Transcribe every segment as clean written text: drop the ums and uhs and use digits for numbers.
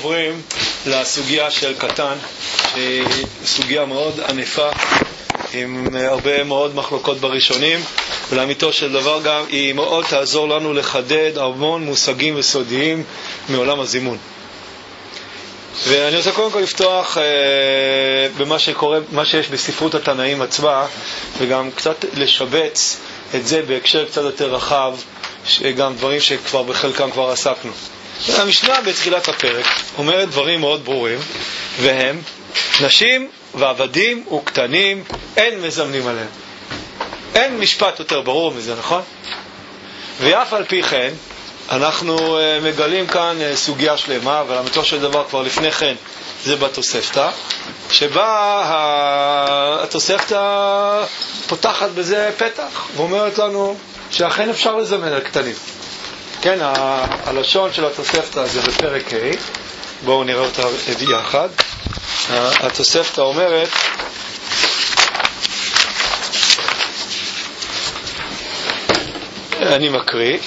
עוברים לסוגיה של קטן, שהיא סוגיה מאוד ענפה, עם הרבה מאוד מחלוקות בראשונים, ולאמיתו של דבר גם היא מאוד תעזור לנו לחדד המון מושגים וסודיים מעולם הזימון. ואני רוצה קודם כל לפתוח במה שקורה, מה שיש בספרות התנאים עצמה, וגם קצת לשבץ את זה בהקשר קצת יותר רחב, גם דברים שכבר בחלקם כבר עסקנו. המשנה בתחילת הפרק אומרת דברים מאוד ברורים, והם נשים ועבדים וקטנים אין מזמנים עליהם. אין משפט יותר ברור מזה, נכון? ואף על פי כן אנחנו מגלים כאן סוגיה שלמה, ולאמיתו של דבר כבר לפני כן זה בתוספתא, שבה התוספתא פותחת בזה פתח ואומרת לנו שאכן אפשר לזמן על קטנים. כן, הלשון של התוספתא זה בפרק ה', בואו נראה אותה יחד. התוספתא אומרת, אני מקריא,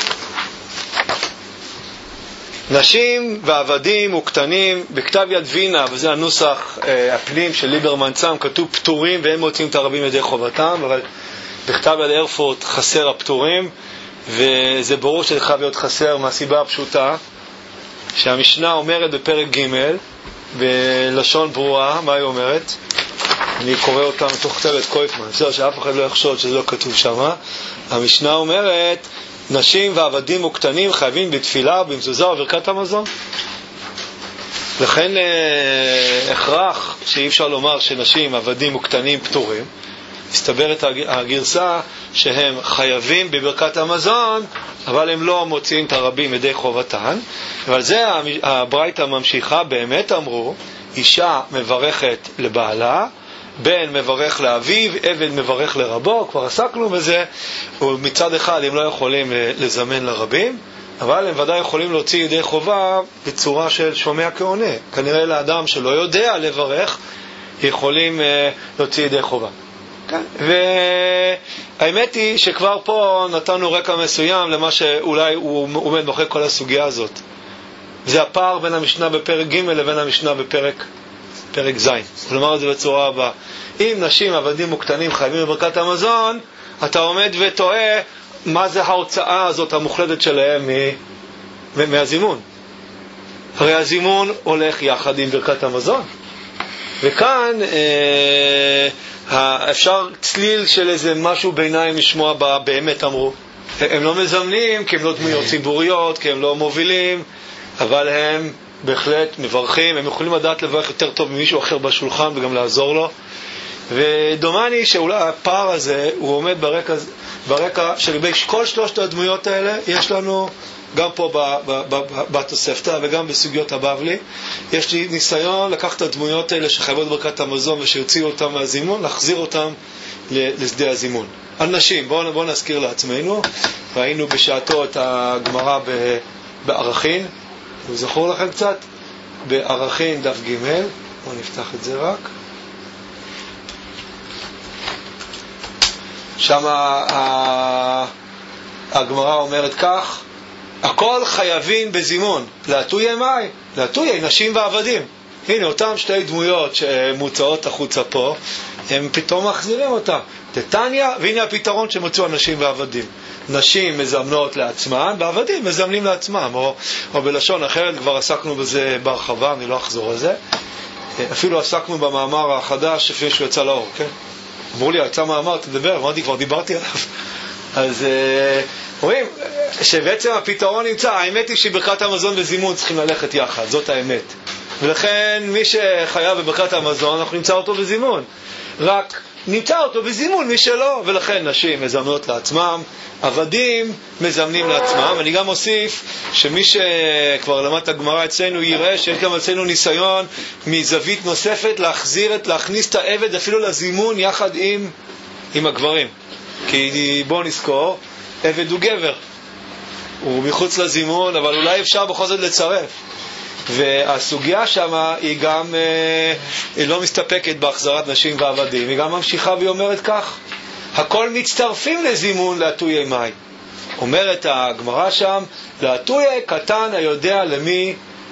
נשים ועבדים וקטנים בכתב יד וינה, וזה הנוסח הפנים של ליברמן צם, כתוב פטורים והם מוצאים את הרבים ידי חובתם, אבל בכתב יד ארפורט חסר הפטורים, וזה ברור שזה חייב להיות חסר מהסיבה הפשוטה שהמשנה אומרת בפרק ג' בלשון ברורה. מה היא אומרת? אני קורא אותה מתוך כתבת קויפמן, בסדר שאף אחד לא יחשוד שזה לא כתוב שם. המשנה אומרת נשים ועבדים וקטנים חייבים בתפילה ובמזוזה וברכת המזון. לכן הכרח שאי אפשר לומר שנשים, עבדים וקטנים פטורים. מסתברת הגרסה שהם חייבים בברכת המזון, אבל הם לא מוציאים את הרבים ידי חובתן. אבל זה הברייתא ממשיכה, באמת אמרו, אישה מברכת לבעלה, בן מברך לאביו, עבד מברך לרבו, כבר עסקנו בזה, ומצד אחד הם לא יכולים לזמן לרבים, אבל הם ודאי יכולים להוציא ידי חובה בצורה של שומע כעונה. כנראה לאדם שלא יודע לברך, יכולים להוציא ידי חובה. כן. והאמת היא שכבר פה נתנו רקע מסוים למה שאולי הוא עומד מאחורי כל הסוגיה הזאת. זה הפער בין המשנה בפרק ג' לבין המשנה בפרק ז'. כלומר, זה בצורה הבאה. אם נשים, עבדים וקטנים חייבים בברכת המזון, אתה עומד וטועה מה זה ההוצאה הזאת המוחלטת שלהם מהזימון. הרי הזימון הולך יחד עם ברכת המזון. וכאן אפשר צליל של איזה משהו ביניים לשמוע באמת אמרו. הם לא מזמנים כי הם לא דמויות ציבוריות, כי הם לא מובילים, אבל הם בהחלט מברכים, הם יכולים לדעת לברך יותר טוב ממישהו אחר בשולחן וגם לעזור לו. ודומני שאולי הפער הזה הוא עומד ברקע שלגבי כל שלושת הדמויות האלה יש לנו גם פה בתוספתא וגם בסוגיות הבבלי, יש לי ניסיון לקחת את הדמויות האלה שחייבות ברכת המזון ושיוציאו אותם מהזימון, להחזיר אותם לשדה הזימון. על נשים, בואו נזכיר לעצמנו, ראינו בשעתו את הגמרא בערכין, זכור לכם קצת? בערכין דף ג', בואו נפתח את זה רק. שם הגמרא אומרת כך, הכל חייבים בזימון, להטויה מאי, להטויה נשים ועבדים. הנה אותם שתי דמויות שמוצאות החוצה פה, הם פתאום מחזירים אותם. תתניא, והנה הפתרון שמצאו הנשים ועבדים. נשים מזמנות לעצמן, ועבדים מזמנים לעצמם, או בלשון אחרת, כבר עסקנו בזה בהרחבה, אני לא אחזור על זה. אפילו עסקנו במאמר החדש לפני שהוא יצא לאור, כן? אמרו לי, יצא מאמר, תדבר, אמרתי, כבר דיברתי עליו. אז רואים שבעצם הפתרון נמצא, האמת היא שברכת המזון וזימון צריכים ללכת יחד, זאת האמת. ולכן מי שחייב בברכת המזון, אנחנו נמצא אותו בזימון. רק נמצא אותו בזימון מי שלא, ולכן נשים מזמנות לעצמם, עבדים מזמנים לעצמם. אני גם אוסיף שמי שכבר למד את הגמרא אצלנו יראה שיש גם אצלנו ניסיון מזווית נוספת להכניס את העבד אפילו לזימון יחד עם הגברים. כי בואו נזכור, עבד הוא גבר, הוא מחוץ לזימון, אבל אולי אפשר בכל זאת לצרף. והסוגיה שמה היא גם היא לא מסתפקת בהחזרת נשים ועבדים, היא גם ממשיכה והיא אומרת כך, הכל מצטרפים לזימון להטויה מאי. אומרת הגמרא שם, להטויה קטן היודע למי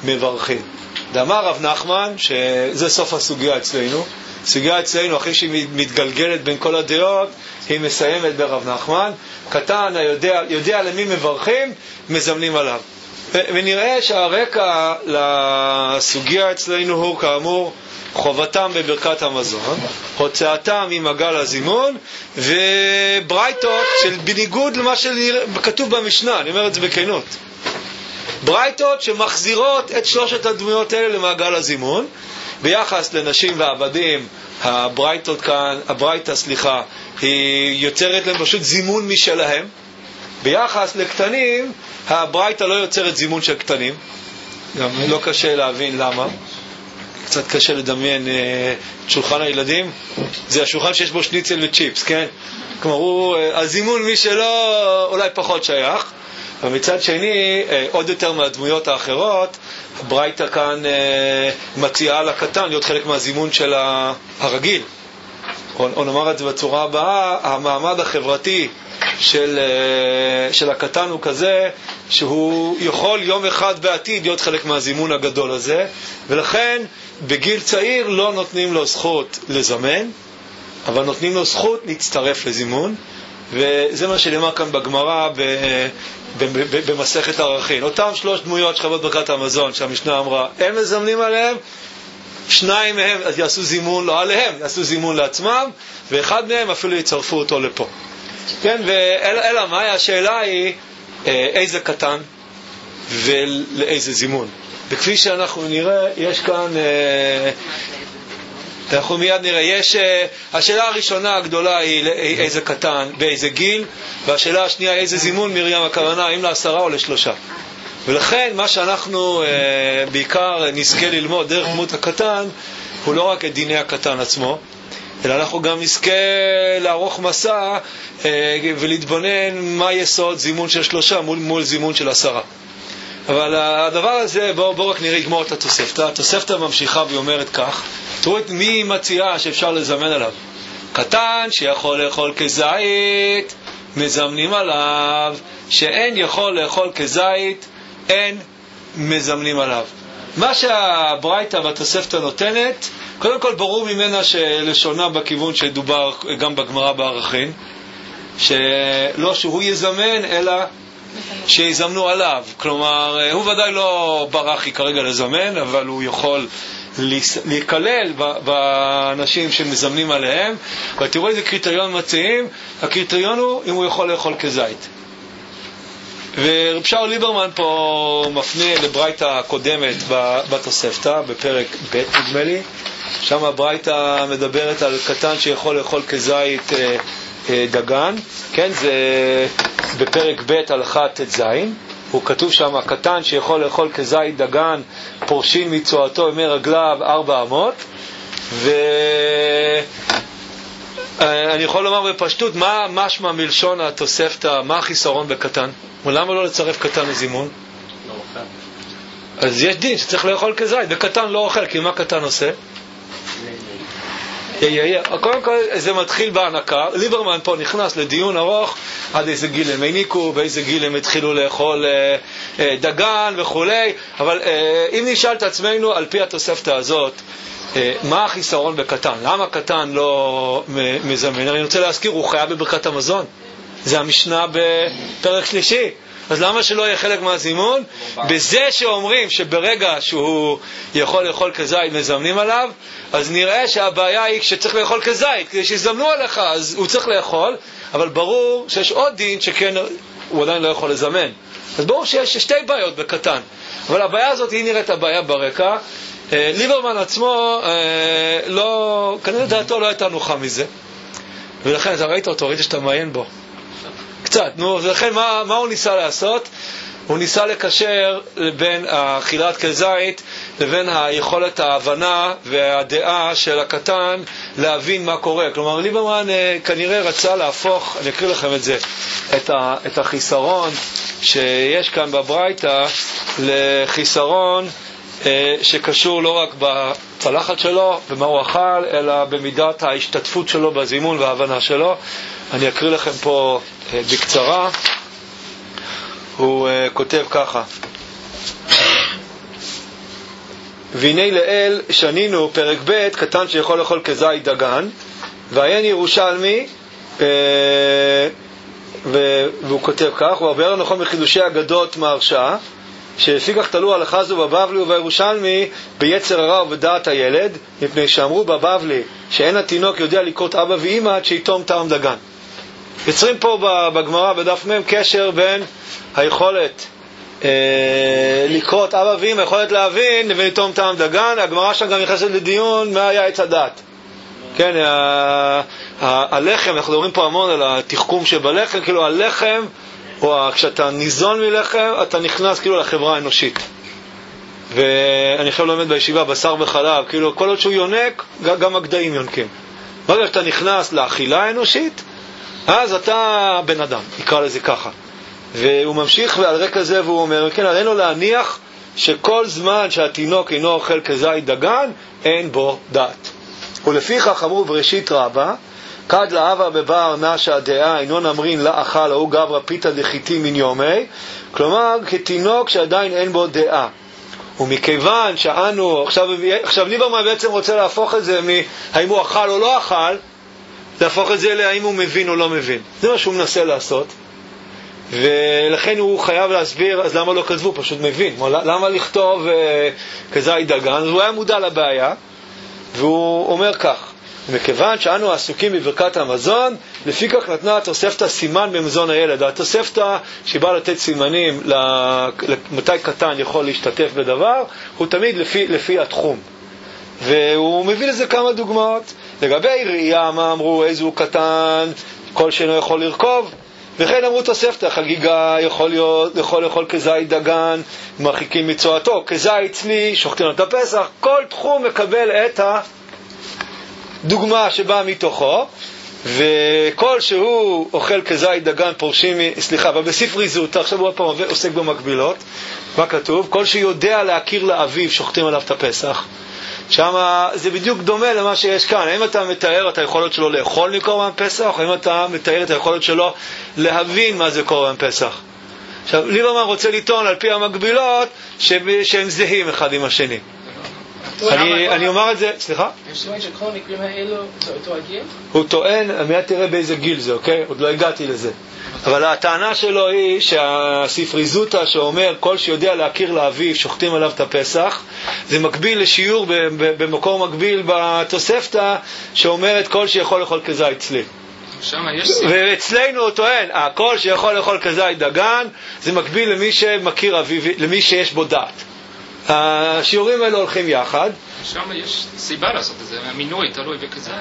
מברכים. דאמר רב נחמן, שזה סוף הסוגיה אצלנו. הסוגיה אצלנו, אחרי שהיא מתגלגלת בין כל הדעות, היא מסיימת ברב נחמן. קטן יודע למי מברכים, מזמנים עליו. ונראה שהרקע לסוגיה אצלנו הוא כאמור חובתם בברכת המזון, הוצאתם ממעגל הזימון, וברייתות של בניגוד למה שכתוב במשנה, אני אומר את זה בכנות, ברייתות שמחזירות את שלושת הדמויות האלה למעגל הזימון. ביחס לנשים ועבדים, הברייתא היא יוצרת להם פשוט זימון משלהם. ביחס לקטנים, הברייתא לא יוצרת זימון של קטנים. גם לא קשה להבין למה. קצת קשה לדמיין את שולחן הילדים. זה השולחן שיש בו שניצל וצ'יפס, כן? כלומר, הזימון מי שלא אולי פחות שייך. ומצד שני, עוד יותר מהדמויות האחרות, הברייתא כאן מציעה לקטן להיות חלק מהזימון של הרגיל. או נאמר את זה בצורה הבאה, המעמד החברתי של הקטן הוא כזה שהוא יכול יום אחד בעתיד להיות חלק מהזימון הגדול הזה, ולכן בגיל צעיר לא נותנים לו זכות לזמן, אבל נותנים לו זכות להצטרף לזימון. וזה מה שנאמר כאן בגמרא במסכת ערכין. אותם 3 דמויות שחוות ברכת המזון שהמשנה אמרה, הם מזמנים עליהם, 2 מהם יעשו זימון לא עליהם, יעשו זימון לעצמם, ואחד מהם אפילו יצרפו אותו לפה. כן, אלא מה? השאלה היא איזה קטן ולאיזה זימון. וכפי שאנחנו נראה, יש כאן אנחנו מיד נראה, השאלה הראשונה הגדולה היא איזה קטן, באיזה גיל, והשאלה השנייה איזה זימון מרים הכוונה, האם ל10 או ל3. ולכן מה שאנחנו בעיקר נזכה ללמוד דרך דמות הקטן, הוא לא רק את דיני הקטן עצמו, אלא אנחנו גם נזכה לערוך מסע ולהתבונן מה יסוד זימון של 3 מול זימון של 10. אבל הדבר הזה, בואו רק נראה לגמור את התוספתא. התוספתא ממשיכה ואומרת כך, תראו את מי מציעה שאפשר לזמן עליו. קטן שיכול לאכול כזית, מזמנים עליו. שאין יכול לאכול כזית, אין מזמנים עליו. מה שהברייתא בתוספתא נותנת, קודם כל ברור ממנה שלשונה בכיוון שדובר גם בגמרא בערכין, שלא שהוא יזמן אלא שיזמנו עליו. כלומר, הוא ודאי לא ברחי כרגע לזמן, אבל הוא יכול להיכלל באנשים שמזמנים עליהם. ותראו איזה קריטריון מציעים. הקריטריון הוא אם הוא יכול לאכול כזית. ורב שאול ליברמן פה מפנה לברייתא הקודמת בתוספתא, בפרק ב' נדמה לי. שם הברייתא מדברת על קטן שיכול לאכול כזית דגן, כן, זה בפרק ב' הלכה ט"ז. הוא כתוב שם, קטן שיכול לאכול כזית דגן, פורשין מצואתו ימי רגליו 4 אמות. ואני יכול לומר בפשטות, מה משמע מלשון התוספתא, מה החיסרון בקטן? ולמה לא לצרף קטן לזימון? לא אוכל. אז יש דין שצריך לאכול כזית, וקטן לא אוכל, כי מה קטן עושה? קודם כל זה מתחיל בהנקה. ליברמן פה נכנס לדיון ארוך עד איזה גיל הם העניקו, באיזה גיל הם התחילו לאכול דגן וכולי. אבל אם נשאל את עצמנו על פי התוספתא הזאת, מה החיסרון בקטן? למה קטן לא מזמן? אני רוצה להזכיר, הוא חייב בברכת המזון, זה המשנה בפרק שלישי. אז למה שלא יהיה חלק מהזימון? בזה שאומרים שברגע שהוא יכול לאכול כזית מזמנים עליו, אז נראה שהבעיה היא שצריך לאכול כזית, כדי שיזמנו עליך אז הוא צריך לאכול, אבל ברור שיש עוד דין שכן הוא עדיין לא יכול לזמן. אז ברור שיש 2 בעיות בקטן, אבל הבעיה הזאת היא נראית הבעיה ברקע. ליברמן עצמו לא, כנראה דעתו לא הייתה נוחה מזה, ולכן אתה ראית אותו, ראית שאתה מעיין בו קצת, ולכן מה הוא ניסה לעשות? הוא ניסה לקשר בין אכילת כזית לבין היכולת ההבנה והדעה של הקטן להבין מה קורה. כלומר, ליברמן כנראה רצה להפוך, אני אקריא לכם את זה, את החיסרון שיש כאן בברייתא לחיסרון שקשור לא רק בצלחת שלו ומה הוא אכל, אלא במידת ההשתתפות שלו בזימון וההבנה שלו. אני אקריא לכם פה בקצרה. הוא כותב ככה: והנה לאל שנינו, פרק ב', קטן שיכול לאכול כזית דגן, ועיין ירושלמי, והוא כותב כך, הוא הרבה נכון בחידושי אגדות מהרשעה, שלפי כך תלו הלכה זו בבבלי ובירושלמי ביצר הרע ובדעת הילד, מפני שאמרו בבבלי שאין התינוק יודע לקרות אבא ואמא עד שיתום טעם דגן. יוצרים פה בגמרא בדף מ' קשר בין היכולת לקרות אבא ואמא, היכולת להבין לבין יתום טעם דגן. הגמרא שם גם נכנסת לדיון מה היה עץ הדת. כן, הלחם, אנחנו מדברים פה המון על התחכום שבלחם, כאילו הלחם, או כשאתה ניזון מלחם, אתה נכנס כאילו לחברה האנושית. ואני חייב לומד בישיבה, בשר וחלב, כאילו כל עוד שהוא יונק, גם הגדיים יונקים. ברגע שאתה נכנס לאכילה האנושית, אז אתה בן אדם, נקרא לזה ככה. והוא ממשיך ועל רקע זה והוא אומר, כן, עלינו להניח שכל זמן שהתינוק אינו אוכל כזית דגן, אין בו דעת. ולפיכך אמרו בראשית רבה, כד לאהבה בבר נשה דעה אינו נמרין לה אכל או גברא פיתא דחיתי מן יומי, כלומר כתינוק שעדיין אין בו דעה. ומכיוון שאנו, עכשיו ליברמן בעצם רוצה להפוך את זה מהאם הוא אכל או לא אכל, להפוך את זה להאם הוא מבין או לא מבין. זה מה שהוא מנסה לעשות, ולכן הוא חייב להסביר, אז למה לא כתבו? פשוט מבין. למה לכתוב כזית דגן? אז הוא היה מודע לבעיה, והוא אומר כך, מכיוון שאנו עסוקים בברכת המזון, לפי כך נתנה התוספתא סימן במזון הילד. התוספתא שבא לתת סימנים למתי קטן יכול להשתתף בדבר, הוא תמיד לפי התחום. והוא מביא לזה כמה דוגמאות. לגבי ראייה, מה אמרו? איזה הוא קטן, כל שאינו יכול לרכוב. וכן אמרו תוספתא, חגיגה יכול לאכול כזית דגן, מרחיקים מצואתו, כזית צלי, שוחטים את הפסח. כל תחום מקבל את הדוגמה שבאה מתוכו, וכל שהוא אוכל כזית דגן פורשים, אבל בספרי זוטא, עכשיו הוא הפעם עוסק במקבילות, מה כתוב? כל שיודע להכיר לאביו, שוחטים עליו את הפסח. שם זה בדיוק דומה למה שיש כאן. האם אתה מתאר את היכולת שלו לאכול מקורבן פסח, או האם אתה מתאר את היכולת שלו להבין מה זה קורבן פסח? עכשיו, ליברמן רוצה לטעון על פי המקבילות שהם זהים אחד עם השני. אני אומר את זה, סליחה? יש טוען שכל המקרים האלו זה אותו הגיל? הוא טוען, מיד תראה באיזה גיל זה, אוקיי? עוד לא הגעתי לזה. אבל הטענה שלו היא שהספרי זוטא שאומר כל שיודע להכיר לאביו שוחטים עליו את הפסח, זה מקביל לשיעור במקור מקביל בתוספתא שאומרת כל שיכול לאכול כזית צלי. ואצלנו הוא טוען, כל שיכול לאכול כזית דגן זה מקביל למי שמכיר אביו, למי שיש בו דעת. השיעורים האלה הולכים יחד. שם יש סיבה לעשות את זה, המינוי תלוי בכזית.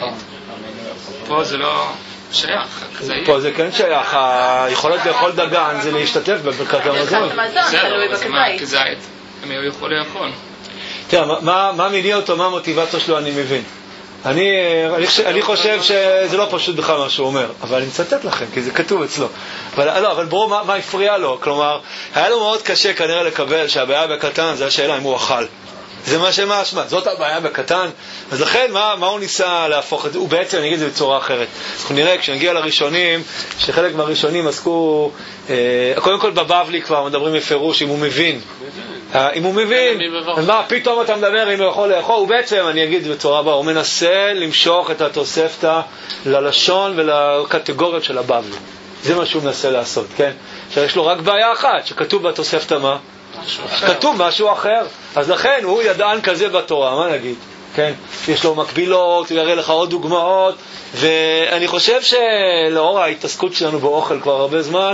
פה זה לא שייך. פה זה כן שייך, היכולת לאכול דגן זה להשתתף בברכת המזון. תלוי בכזית. הם יכולים לאכול. תראה, מה מניע אותו, מה המוטיבציה שלו אני מבין. אני חושב שזה לא פשוט בכלל מה שהוא אומר, אבל אני מצטט לכם, כי זה כתוב אצלו. אבל ברור מה הפריע לו. כלומר, היה לו מאוד קשה כנראה לקבל שהבעיה בקטן זה השאלה אם הוא אכל. זה מה שמשמע, זאת הבעיה בקטן. אז לכן, מה הוא ניסה להפוך את זה? הוא בעצם, אני אגיד את זה בצורה אחרת. אנחנו נראה, כשנגיע לראשונים, שחלק מהראשונים עסקו, קודם כל בבבלי כבר מדברים בפירוש, אם הוא מבין. אם הוא מבין, אז מה, פתאום אתה מדבר אם הוא יכול לאכול? הוא בעצם, אני אגיד את זה בצורה הבאה, הוא מנסה למשוך את התוספתא ללשון ולקטגוריות של הבבלי. זה מה שהוא מנסה לעשות, כן? שיש לו רק בעיה אחת, שכתוב בתוספתא מה? כתוב משהו אחר. אז לכן הוא ידען כזה בתורה, מה נגיד? כן? יש לו מקבילות, הוא יראה לך עוד דוגמאות, ואני חושב שלאור ההתעסקות שלנו באוכל כבר הרבה זמן,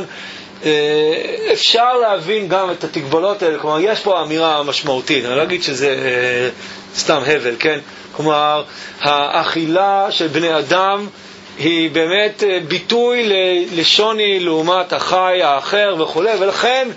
אפשר להבין גם את התגבולות האלה. כלומר, יש פה אמירה משמעותית, אני לא אגיד שזה סתם הבל, כן? כלומר, האכילה של בני אדם היא באמת ביטוי לשוני לעומת החי האחר וכו', ולכן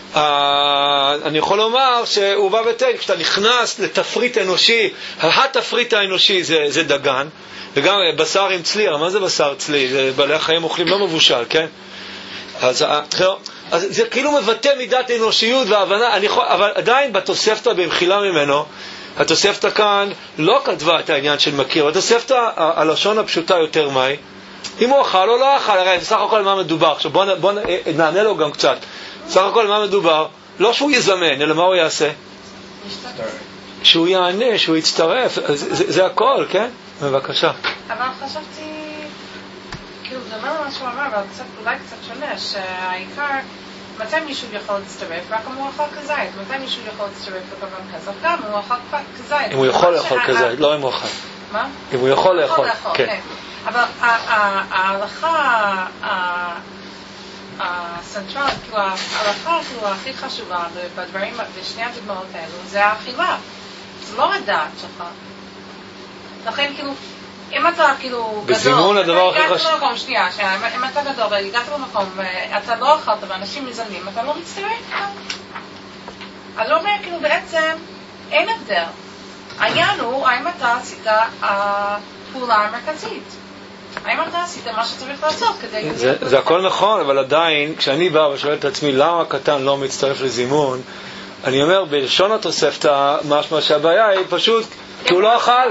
אני יכול לומר שהוא בא בתל, כשאתה נכנס לתפריט אנושי, התפריט האנושי זה דגן, וגם בשר עם צלי. מה זה בשר צלי? זה בעלי החיים אוכלים לא מבושל, כן? אז זה כאילו מבטא מידת אנושיות והבנה, אבל עדיין בתוספתא במחילה ממנו, התוספתא כאן לא כתבה את העניין של מכיר. התוספתא, הלשון הפשוטה יותר מהי? אם הוא אכל או לא אכל, הרי בסך הכל מה מדובר? עכשיו בוא נענה לו גם קצת. בסך הכל מה מדובר? לא שהוא יזמן, אלא מה הוא יעשה? שהוא יענה, שהוא יצטרף, זה הכל, כן? בבקשה. אבל חשבתי, כאילו, דומה למה שהוא אמר, אבל אולי קצת שונה, שהעיקר, מתי מישהו יכול להצטרף? רק אם הוא אוכל כזית. מתי מישהו יכול להצטרף לקורבן פסח? גם אם הוא אוכל כזית. אם הוא יכול לאכול כזית, לא אם הוא אוכל. מה? אם הוא יכול לאכול, כן. אבל ההלכה הסנטרלית, כאילו ההלכה הכי חשובה בדברים, בשני הדוגמאות האלו, זה האכילה. זה לא הדעת שלך. לכן כאילו, אם אתה כאילו גדול, בזימון הדבר הכי חשוב. במקום, שנייה, אם אתה גדול והגעת במקום ואתה לא אכלת ואנשים מזמנים, אתה לא מצטרף. אני לא אומר כאילו בעצם, אין הבדל. העניין הוא, האם אתה עשית הפעולה המרכזית? האם אתה עשית מה שצריך לעשות כדי... זה הכל נכון, אבל עדיין, כשאני בא ושואל את עצמי למה הקטן לא מצטרף לזימון, אני אומר, בלשון התוספתא, משמע שהבעיה היא פשוט, כי הוא לא אכל,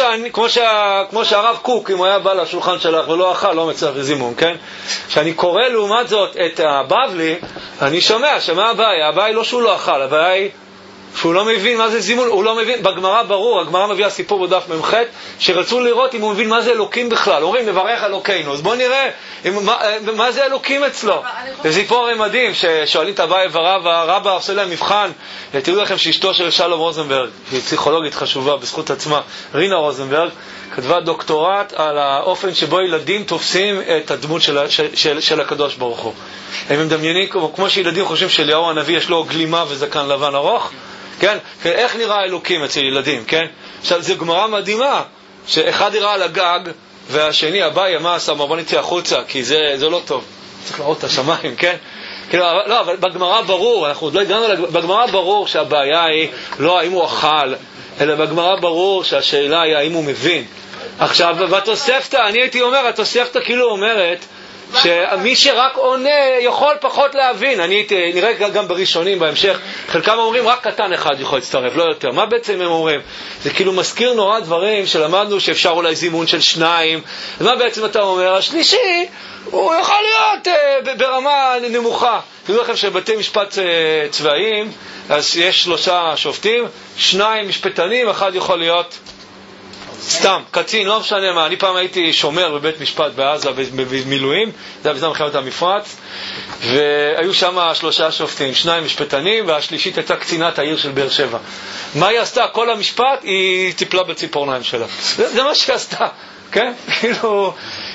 כמו שהרב קוק, אם הוא היה בא לשולחן שלך ולא אכל, לא מצטרף לזימון, כן? כשאני קורא לעומת זאת את הבבלי, אני שומע שמה הבעיה? הבעיה היא לא שהוא לא אכל, הבעיה היא שהוא לא מבין מה זה זימון, הוא לא מבין, בגמרא ברור, הגמרא מביאה סיפור בדף ממ"ח, שרצו לראות אם הוא מבין מה זה אלוקים בכלל, אומרים נברך אלוקינו, אז בואו נראה מה זה אלוקים אצלו. זה סיפור מדהים, ששואלים את אביי ורב, הרבא עושה להם מבחן, תראו לכם שאשתו של שלום רוזנברג, שהיא פסיכולוגית חשובה בזכות עצמה, רינה רוזנברג, כתבה דוקטורט על האופן שבו ילדים תופסים את הדמות של הקדוש ברוך הוא. הם מדמיינים, כמו שילדים חושבים שאליהו הנביא יש לו גלימה וזקן לבן ארוך, כן? איך נראה אלוקים אצל ילדים, כן? עכשיו, זו גמרא מדהימה, שאחד יראה על הגג, והשני, אביי, מה עשה? בוא נצא החוצה, כי זה לא טוב. צריך לראות את השמיים, כן? לא, אבל בגמרא ברור, אנחנו עוד לא הגענו, בגמרא ברור שהבעיה היא לא האם הוא אכל, אלא בגמרא ברור שהשאלה היא האם הוא מבין. עכשיו, בתוספתא, אני הייתי אומר, התוספתא כאילו אומרת, שמי שרק עונה יכול פחות להבין. נראה גם בראשונים בהמשך, חלקם אומרים רק קטן אחד יכול להצטרף, לא יותר. מה בעצם הם אומרים? זה כאילו מזכיר נורא דברים שלמדנו שאפשר אולי זימון של 2. אז מה בעצם אתה אומר? השלישי הוא יכול להיות ברמה נמוכה. תראו לכם שבתי משפט צבאיים, אז יש 3 שופטים, 2 משפטנים, אחד יכול להיות סתם, קצין, לא משנה מה. אני פעם הייתי שומר בבית משפט בעזה במילואים, זה היה בזמן מלחמת המפרץ, והיו שם 3 שופטים, 2 משפטנים, והשלישית הייתה קצינת העיר של באר שבע. מה היא עשתה? כל המשפט היא טיפלה בציפורניים שלה. זה מה שהיא עשתה, כן? כאילו,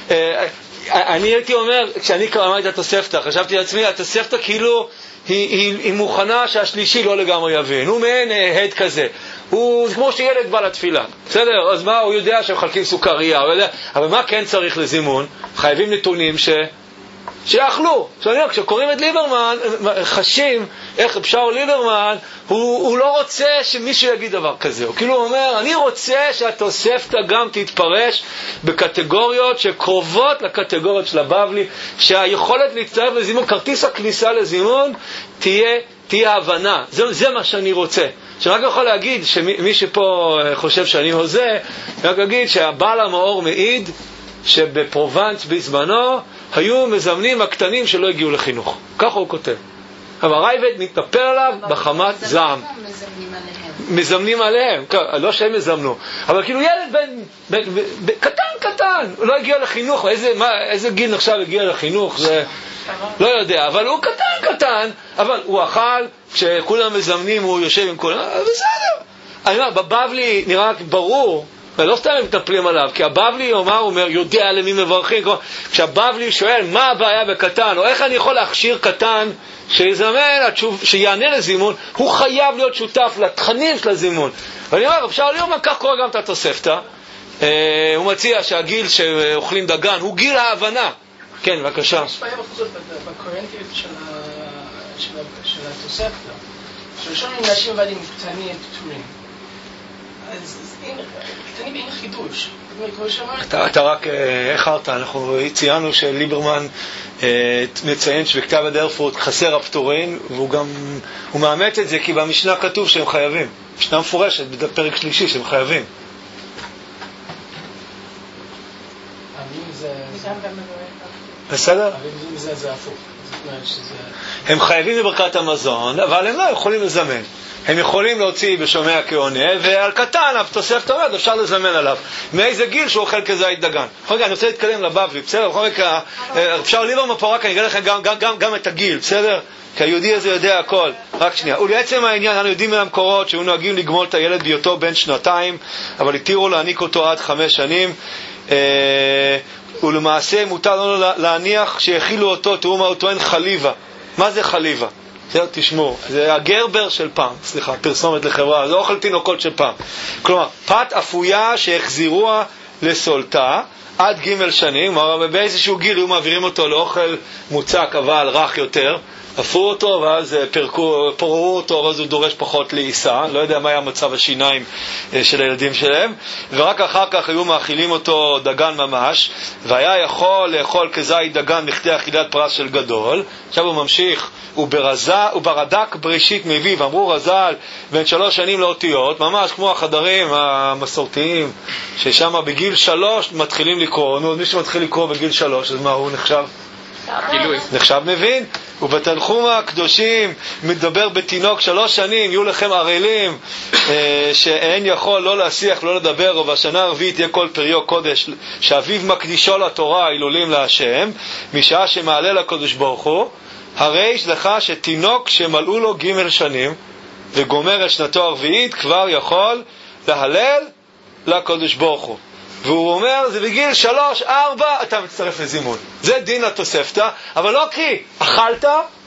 אני הייתי אומר, כשאני קראתי את התוספתא, חשבתי לעצמי, התוספתא כאילו היא מוכנה שהשלישי לא לגמרי יבין. הוא מעין הד כזה. הוא כמו שילד בא לתפילה. בסדר? אז מה? הוא יודע שמחלקים סוכריה, אבל מה כן צריך לזימון? חייבים נתונים שיאכלו. כשקוראים את ליברמן, חשים איך שאול ליברמן, הוא לא רוצה שמישהו יגיד דבר כזה. הוא כאילו אומר, אני רוצה שהתוספתא גם תתפרש בקטגוריות שקרובות לקטגוריות של הבבלי, שהיכולת להצטרף לזימון, כרטיס הכניסה לזימון, תהיה הבנה. זה מה שאני רוצה. שרק יכול להגיד שמי שפה חושב שאני הוזה, רק להגיד שהבעל המאור מעיד שבפרובנס בזמנו היו מזמנים הקטנים שלא הגיעו לחינוך. ככה הוא כותב. אבל הרייבד מתנפל עליו בחמת זעם. מזמנים עליהם. לא שהם מזמנו. אבל כאילו ילד קטן, הוא לא הגיע לחינוך. איזה גיל עכשיו הגיע לחינוך? זה לא יודע. אבל הוא קטן, אבל הוא אכל, כשכולם מזמנים הוא יושב עם כולם. בסדר. אני אומר, בבבלי נראה ברור, ולא סתם הם מטפלים עליו, כי הבבלי אומר, יודע למי מברכים. כשהבבלי שואל מה הבעיה בקטן, או איך אני יכול להכשיר קטן שיזמן, שיענה לזימון, הוא חייב להיות שותף לתכנים של הזימון. ואני אומר, אפשר לראות, כך קורה גם את התוספתא. הוא מציע שהגיל שאוכלים דגן הוא גיל ההבנה. כן, בבקשה. יש בעיה בחוזות בקוהרנטיות של התוספתא. שלשון עם נשים ועדים קטנים פטורים. אז קטנים אין חידוש. אתה רק הכרת, אנחנו ציינו שליברמן מציין שבכתב יד ארפורט חסר הפטורים, והוא מאמץ את זה כי במשנה כתוב שהם חייבים. משנה מפורשת בפרק 3 שהם חייבים. בסדר? זה הפוך. הם חייבים בברכת המזון, אבל הם לא יכולים לזמן. הם יכולים להוציא בשומע כעונה, ועל קטן, התוספתא אומרת, אפשר לזמן עליו. מאיזה גיל שהוא אוכל כזית דגן. רגע, אני רוצה להתקדם לבבלי, בסדר? אפשר ליברמן פה רק, אני אגיד לכם גם את הגיל, בסדר? כי היהודי הזה יודע הכל. רק שנייה. ולעצם העניין, אנחנו יודעים מהמקורות שהיו נוהגים לגמול את הילד בהיותו בן 2, אבל התירו להעניק אותו עד 5 שנים. ולמעשה מותר לנו להניח שהכילו אותו, תראו מה הוא טוען, חליבה. מה זה חליבה? תשמעו, זה הגרבר של פעם, סליחה, פרסומת לחברה, זה אוכל תינוקות של פעם. כלומר, פת אפויה שהחזירוה לסולתה עד ג' שנים, באיזשהו גיל היו מעבירים אותו לאוכל מוצק אבל רך יותר, אפרו אותו ואז פוררו אותו ואז הוא דורש פחות לעיסה, לא יודע מה היה מצב השיניים של הילדים שלהם, ורק אחר כך היו מאכילים אותו דגן ממש, והיה יכול לאכול כזית דגן בכדי אכילת פרס של גדול. עכשיו הוא ממשיך, וברדק בראשית מביא, ואמרו רז"ל בין 3 שנים לאותיות, ממש כמו החדרים המסורתיים ששם בגיל 3 מתחילים לקרוא. מי שמתחיל לקרוא בגיל 3 אז מה הוא נחשב? נחשב מבין. ובתנחום הקדושים מדבר בתינוק 3 שנים יהיו לכם ערלים שאין יכול לא להשיח לא לדבר, ובשנה הרביעית יהיה כל פריו קודש שאביו מקדישו לתורה הילולים להשם משעה שמעלה לקדוש ברוך הוא. הרי יש לך שתינוק שמלאו לו ג' שנים וגומר את שנתו הרביעית כבר יכול להלל לקדוש ברוך הוא. והוא אומר, זה בגיל 3-4 אתה מצטרף לזימון. זה דין התוספתא, אבל לא כי אכלת,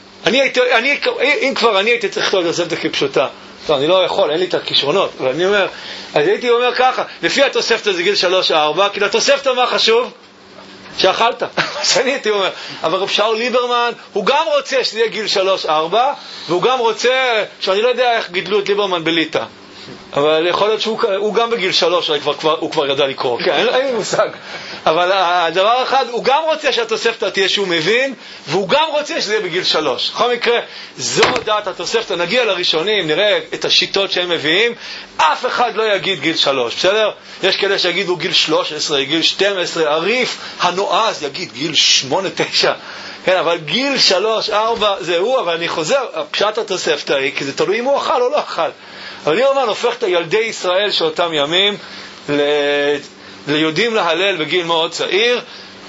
אם כבר אני הייתי צריך לכתוב התוספתא כפשוטה. לא, אני לא יכול, אין לי את הכישרונות. אבל אני אומר, אז הייתי אומר ככה, לפי התוספתא זה גיל 3-4, כי לתוספתא מה חשוב? שאכלת. שאני הייתי אומר, אבל רב שאול ליברמן, הוא גם רוצה שזה יהיה גיל 3-4, והוא גם רוצה, שאני לא יודע איך גידלו את ליברמן בליטא. אבל יכול להיות שהוא גם בגיל 3 הוא כבר ידע לקרוא, כן, אין לי מושג. אבל הדבר אחד, הוא גם רוצה שהתוספתא תהיה שהוא מבין, והוא גם רוצה שזה יהיה בגיל 3. בכל מקרה, זו דעת התוספתא. נגיע לראשונים, נראה את השיטות שהם מביאים, אף אחד לא יגיד גיל 3, בסדר? יש כאלה שיגידו גיל 13, גיל 12, הריף הנועז יגיד גיל 8-9, כן, אבל גיל 3-4 זהו, אבל אני חוזר, פשט התוספתא היא, כי זה תלוי אם הוא אכל או לא אכל. אבל ליברמן הופך את ילדי ישראל שאותם ימים ליודעים להלל בגיל מאוד צעיר.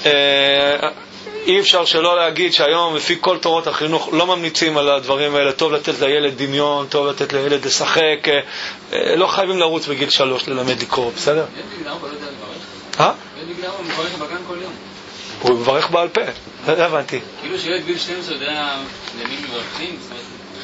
אי אפשר שלא להגיד שהיום לפי כל תורות החינוך לא ממליצים על הדברים האלה. טוב לתת לילד דמיון, טוב לתת לילד לשחק, לא חייבים לרוץ בגיל 3 ללמד לקרוא, בסדר? אין בגלל הוא לא יודע לברך? אין בגלל הוא מברך בגן כל יום? הוא מברך בעל פה, לא הבנתי. כאילו שילד גיל 12 יודע למי מברכים, זאת אומרת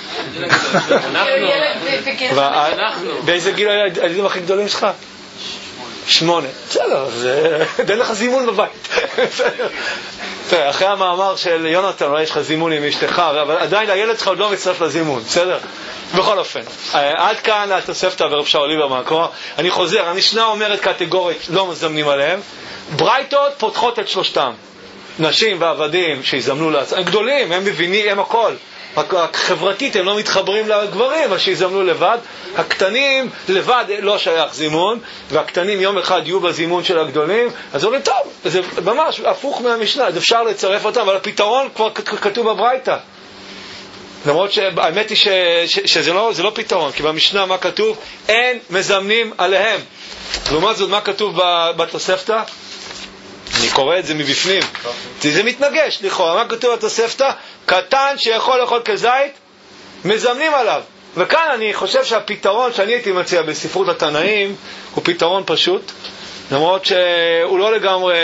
באיזה גיל הילדים הכי גדולים שלך? 8. בסדר, אין לך זימון בבית. אחרי המאמר של יונתן, אולי יש לך זימון עם אשתך, אבל עדיין הילד שלך עוד לא מצטרף לזימון, בסדר? בכל אופן, עד כאן התוספתא ורב שאול ליברמן. אני חוזר, המשנה אומרת קטגורית לא מזמנים עליהם, ברייתות פותחות את שלושתם, נשים ועבדים שיזמנו לעצמם, הם גדולים, הם מבינים, הם הכל. חברתית הם לא מתחברים לגברים, אבל שיזמנו לבד. הקטנים לבד לא שייך זימון, והקטנים יום אחד יהיו בזימון של הגדולים, אז אומרים טוב, זה ממש הפוך מהמשנה, אז אפשר לצרף אותם, אבל הפתרון כבר כתוב בברייתא. למרות שהאמת היא שזה לא פתרון, כי במשנה מה כתוב? אין מזמנים עליהם. לעומת זאת מה כתוב בתוספתא? אני קורא את זה מבפנים, זה מתנגש לכאורה. מה כתוב בתוספתא? קטן שיכול לאכול כזית מזמנים עליו. וכאן אני חושב שהפתרון שאני הייתי מציע בספרות התנאים הוא פתרון פשוט, למרות שהוא לא לגמרי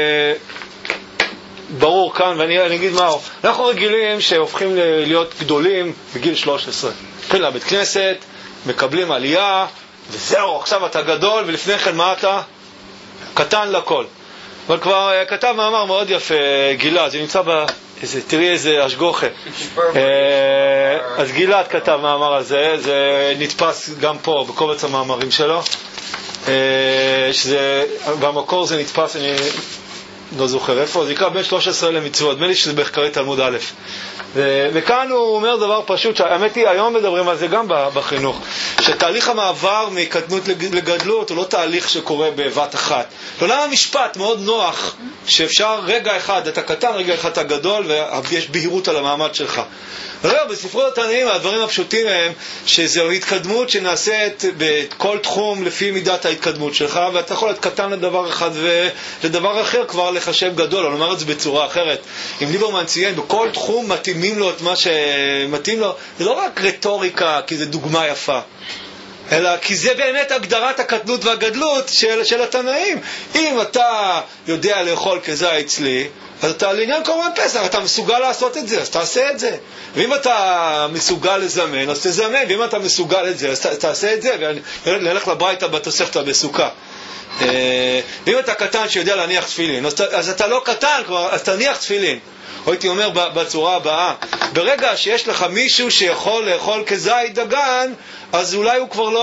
ברור כאן, ואני אגיד מהו. אנחנו רגילים שהופכים להיות גדולים בגיל 13, הולכים לבית כנסת, מקבלים עלייה וזהו, עכשיו אתה גדול, ולפני כן מה אתה? קטן לכל. אבל כבר כתב מאמר מאוד יפה גלעד, זה נמצא תראי איזה השגוחה. אז גלעד כתב מאמר על זה, זה נתפס גם פה בקובץ המאמרים שלו, במקור זה נתפס, אני לא זוכר איפה, זה יקרא בין 13 למצוות, נדמה לי שזה בחקרי תלמוד א'. וכאן הוא אומר דבר פשוט, שהאמת היא, היום מדברים על זה גם בחינוך, שתהליך המעבר מקטנות לגדלות הוא לא תהליך שקורה בבת אחת. לעולם המשפט מאוד נוח, שאפשר רגע אחד אתה קטן, רגע אחד אתה גדול, ויש בהירות על המעמד שלך. לא, בספרות התנאים הדברים הפשוטים הם שזו התקדמות שנעשית בכל תחום לפי מידת ההתקדמות שלך, ואתה יכול להיות קטן לדבר אחד ולדבר אחר כבר לחשב גדול. אני אומר את זה בצורה אחרת. אם ליברמן ציין, בכל תחום מתאימים לו את מה שמתאים לו, זה לא רק רטוריקה כי זה דוגמה יפה, אלא כי זה באמת הגדרת הקטנות והגדלות של התנאים. אם אתה יודע לאכול כזית צלי, אז אתה לעניין קורבן פסח, אתה מסוגל לעשות את זה, אז תעשה את זה. ואם אתה מסוגל לזמן, אז תזמן. ואם אתה מסוגל את זה, אז תעשה את זה. ונלך לברייתא בתוספתא בסוכה. ואם אתה קטן שיודע להניח תפילין, אז אתה לא קטן, אז תניח תפילין. או הייתי אומר בצורה הבאה, ברגע שיש לך מישהו שיכול לאכול כזית דגן, אז אולי הוא כבר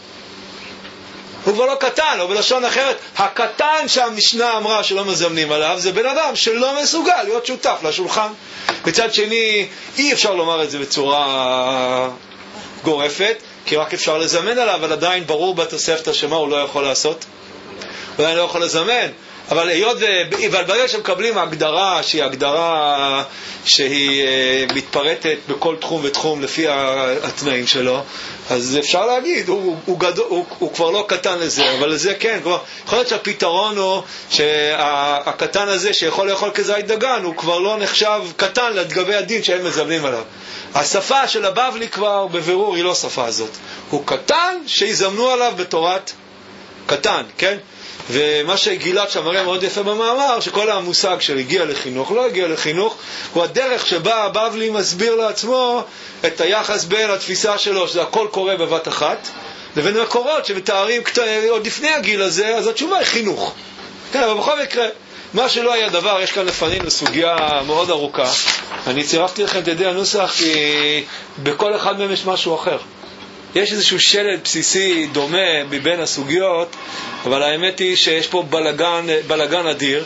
לא קטן, או בלשון אחרת, הקטן שהמשנה אמרה שלא מזמנים עליו, זה בן אדם שלא מסוגל להיות שותף לשולחן. מצד שני, אי אפשר לומר את זה בצורה גורפת, כי רק אפשר לזמן עליו, אבל עדיין ברור בתוספתא שמה הוא לא יכול לעשות. הוא עדיין לא יכול לזמן. אבל ברגע שמקבלים הגדרה שהיא הגדרה שהיא מתפרטת בכל תחום ותחום לפי התנאים שלו, אז אפשר להגיד, הוא כבר לא קטן לזה, אבל לזה כן, כבר יכול להיות שהפתרון הוא שהקטן הזה שיכול לאכול כזית דגן, הוא כבר לא נחשב קטן לגבי הדין שהם מזמנים עליו. השפה של הבבלי כבר בבירור היא לא שפה הזאת. הוא קטן שיזמנו עליו בתורת קטן, כן? ומה שגילת שם מראה מאוד יפה במאמר, שכל המושג של הגיע לחינוך, לא הגיע לחינוך, הוא הדרך שבה הבבלי מסביר לעצמו את היחס בין התפיסה שלו, שזה הכל קורה בבת אחת, לבין מקורות שמתארים עוד לפני הגיל הזה, אז התשובה היא חינוך. כן, אבל בכל מקרה, מה שלא היה דבר, יש כאן לפנים לסוגיה מאוד ארוכה. אני צירפתי לכם את ידי הנוסח, כי בכל אחד מהם יש משהו אחר. יש איזשהו שלד בסיסי דומה מבין הסוגיות, אבל האמת היא שיש פה בלגן אדיר.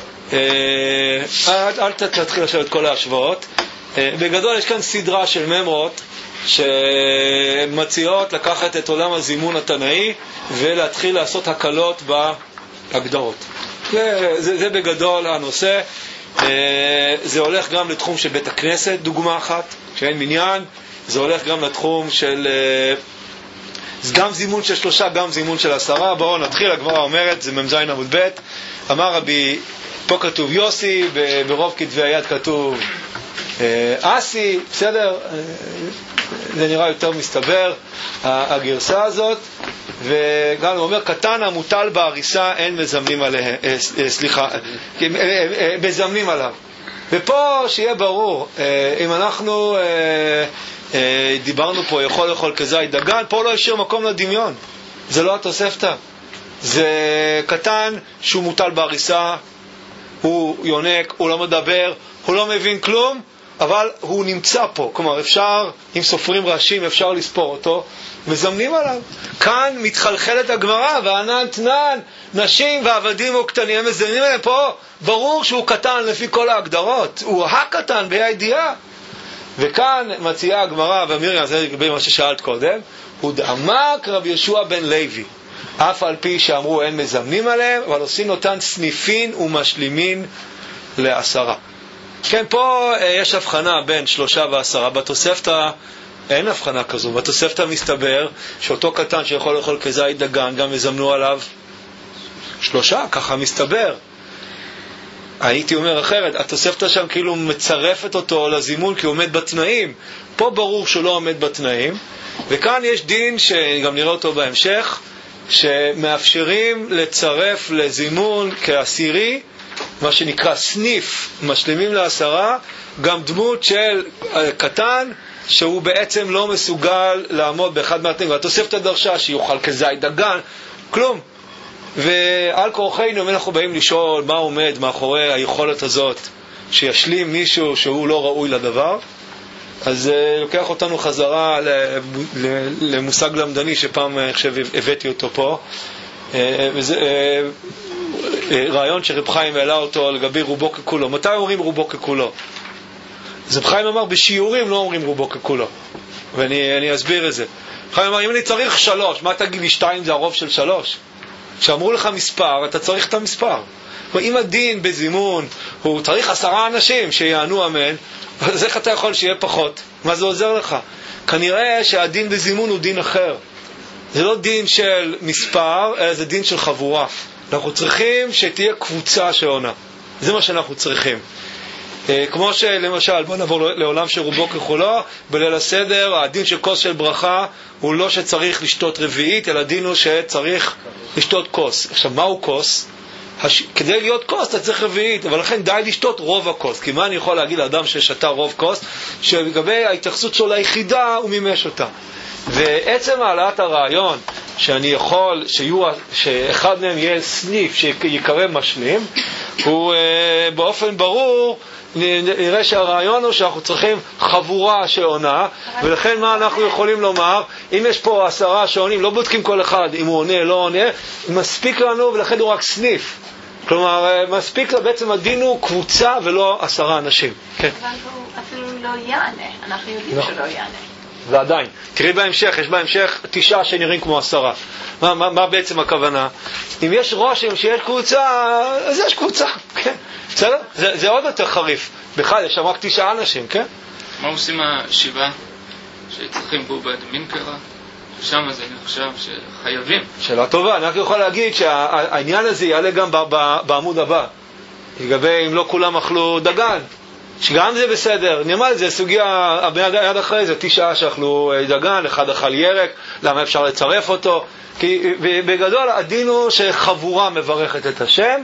אל תתחיל לשאול את כל ההשוואות. בגדול יש כאן סדרה של ממרות שמציעות לקחת את עולם הזימון התנאי ולהתחיל לעשות הקלות בהגדרות. זה בגדול הנושא. זה הולך גם לתחום של בית הכנסת, דוגמה אחת, שאין מניין. זה הולך גם לתחום של גם זימון של 3, גם זימון של 10. בואו נתחיל, הגמרא אומרת, זה ממזין עמוד ב', אמר רבי, פה כתוב יוסי, ברוב כתבי היד כתוב אסי, בסדר? זה נראה יותר מסתבר, הגרסה הזאת. וגם הוא אומר, קטן המוטל בעריסה אין מזמנים עליהם, מזמנים עליו. ופה שיהיה ברור, אם אנחנו דיברנו פה יכול לאכול כזית דגן, פה לא ישאיר מקום לדמיון, זה לא התוספתא. זה קטן שהוא מוטל בעריסה, הוא יונק, הוא לא מדבר, הוא לא מבין כלום, אבל הוא נמצא פה. כלומר, אפשר, אם סופרים ראשים, אפשר לספור אותו, מזמנים עליו. כאן מתחלחלת הגמרא, וענן תנן, נשים ועבדים או קטנים, הם מזמנים עליהם פה. ברור שהוא קטן לפי כל ההגדרות, הוא הקטן בידיעה. וכאן מציעה הגמרא, ומרים, זה לגבי מה ששאלת קודם, הוא דעמק רבי ישוע בן לוי, אף על פי שאמרו אין מזמנים עליהם, אבל עושים אותן סניפין ומשלימין ל10. כן, פה יש הבחנה בין 3 ו10. בתוספתא אין הבחנה כזו. בתוספתא מסתבר שאותו קטן שיכול לאכול כזית דגן, גם יזמנו עליו 3, ככה מסתבר. הייתי אומר אחרת, התוספתא שם כאילו מצרפת אותו לזימון כי הוא עומד בתנאים. פה ברור שהוא לא עומד בתנאים, וכאן יש דין שגם נראה אותו בהמשך, שמאפשרים לצרף לזימון כעשירי, מה שנקרא סניף, משלימים ל10, גם דמות של קטן שהוא בעצם לא מסוגל לעמוד באחד מהתנאים. והתוספתא דרשה שיוכל כזית דגן, כלום. ועל כורחנו, אם אנחנו באים לשאול מה עומד מאחורי היכולת הזאת שישלים מישהו שהוא לא ראוי לדבר, אז לוקח אותנו חזרה למושג למדני שפעם אני חושב הבאתי אותו פה, וזה רעיון שרב חיים העלה אותו לגבי רובו ככולו. מתי אומרים רובו ככולו? אז רב חיים אמר בשיעורים לא אומרים רובו ככולו, ואני אסביר את זה. חיים אמר, אם אני צריך 3, מה תגיד לי 2 זה הרוב של 3? כשאמרו לך מספר, אתה צריך את המספר. אם הדין בזימון הוא צריך 10 אנשים שיענו אמן, אז איך אתה יכול שיהיה פחות? מה זה עוזר לך? כנראה שהדין בזימון הוא דין אחר. זה לא דין של מספר, אלא זה דין של חבורה. אנחנו צריכים שתהיה קבוצה שעונה. זה מה שאנחנו צריכים. כמו שלמשל, בוא נעבור לעולם שרובו ככולו, בליל הסדר, הדין של כוס של ברכה הוא לא שצריך לשתות רביעית, אלא הדין הוא שצריך לשתות כוס. עכשיו, מהו כוס? כדי להיות כוס אתה צריך רביעית, אבל לכן די לשתות רוב הכוס. כי מה אני יכול להגיד לאדם ששתה רוב כוס? שלגבי ההתייחסות שלו ליחידה הוא מימש אותה. ועצם העלאת הרעיון שאני יכול שאחד מהם יהיה סניף שיקרא משלים, הוא באופן ברור נראה שהרעיון הוא שאנחנו צריכים חבורה שעונה, ולכן מה אנחנו יכולים לומר? אם יש פה 10 שעונים, לא בודקים כל אחד אם הוא עונה לא עונה, מספיק לנו, ולכן הוא רק סניף. כלומר, מספיק לה, בעצם הדין הוא קבוצה ולא 10 אנשים. כן. אבל הוא אפילו לא יענה, אנחנו יודעים שלא יענה. ועדיין, תראי בהמשך, יש בהמשך 9 שנראים כמו 10. מה בעצם הכוונה? אם יש רושם שיש קבוצה, אז יש קבוצה, כן. בסדר? זה עוד יותר חריף. בכלל, יש שם רק 9 אנשים, כן? מה עושים השבעה שצריכים בו בדמין קרה? שם אז אני חושב שחייבים. שאלה טובה, אני רק יכול להגיד שהעניין הזה יעלה גם בעמוד הבא. לגבי אם לא כולם אכלו דגן. שגם זה בסדר, נאמר, זה סוגיה, יד אחרי זה 9 שאכלו דגן, 1 אכל ירק, למה אפשר לצרף אותו? כי בגדול הדין הוא שחבורה מברכת את השם,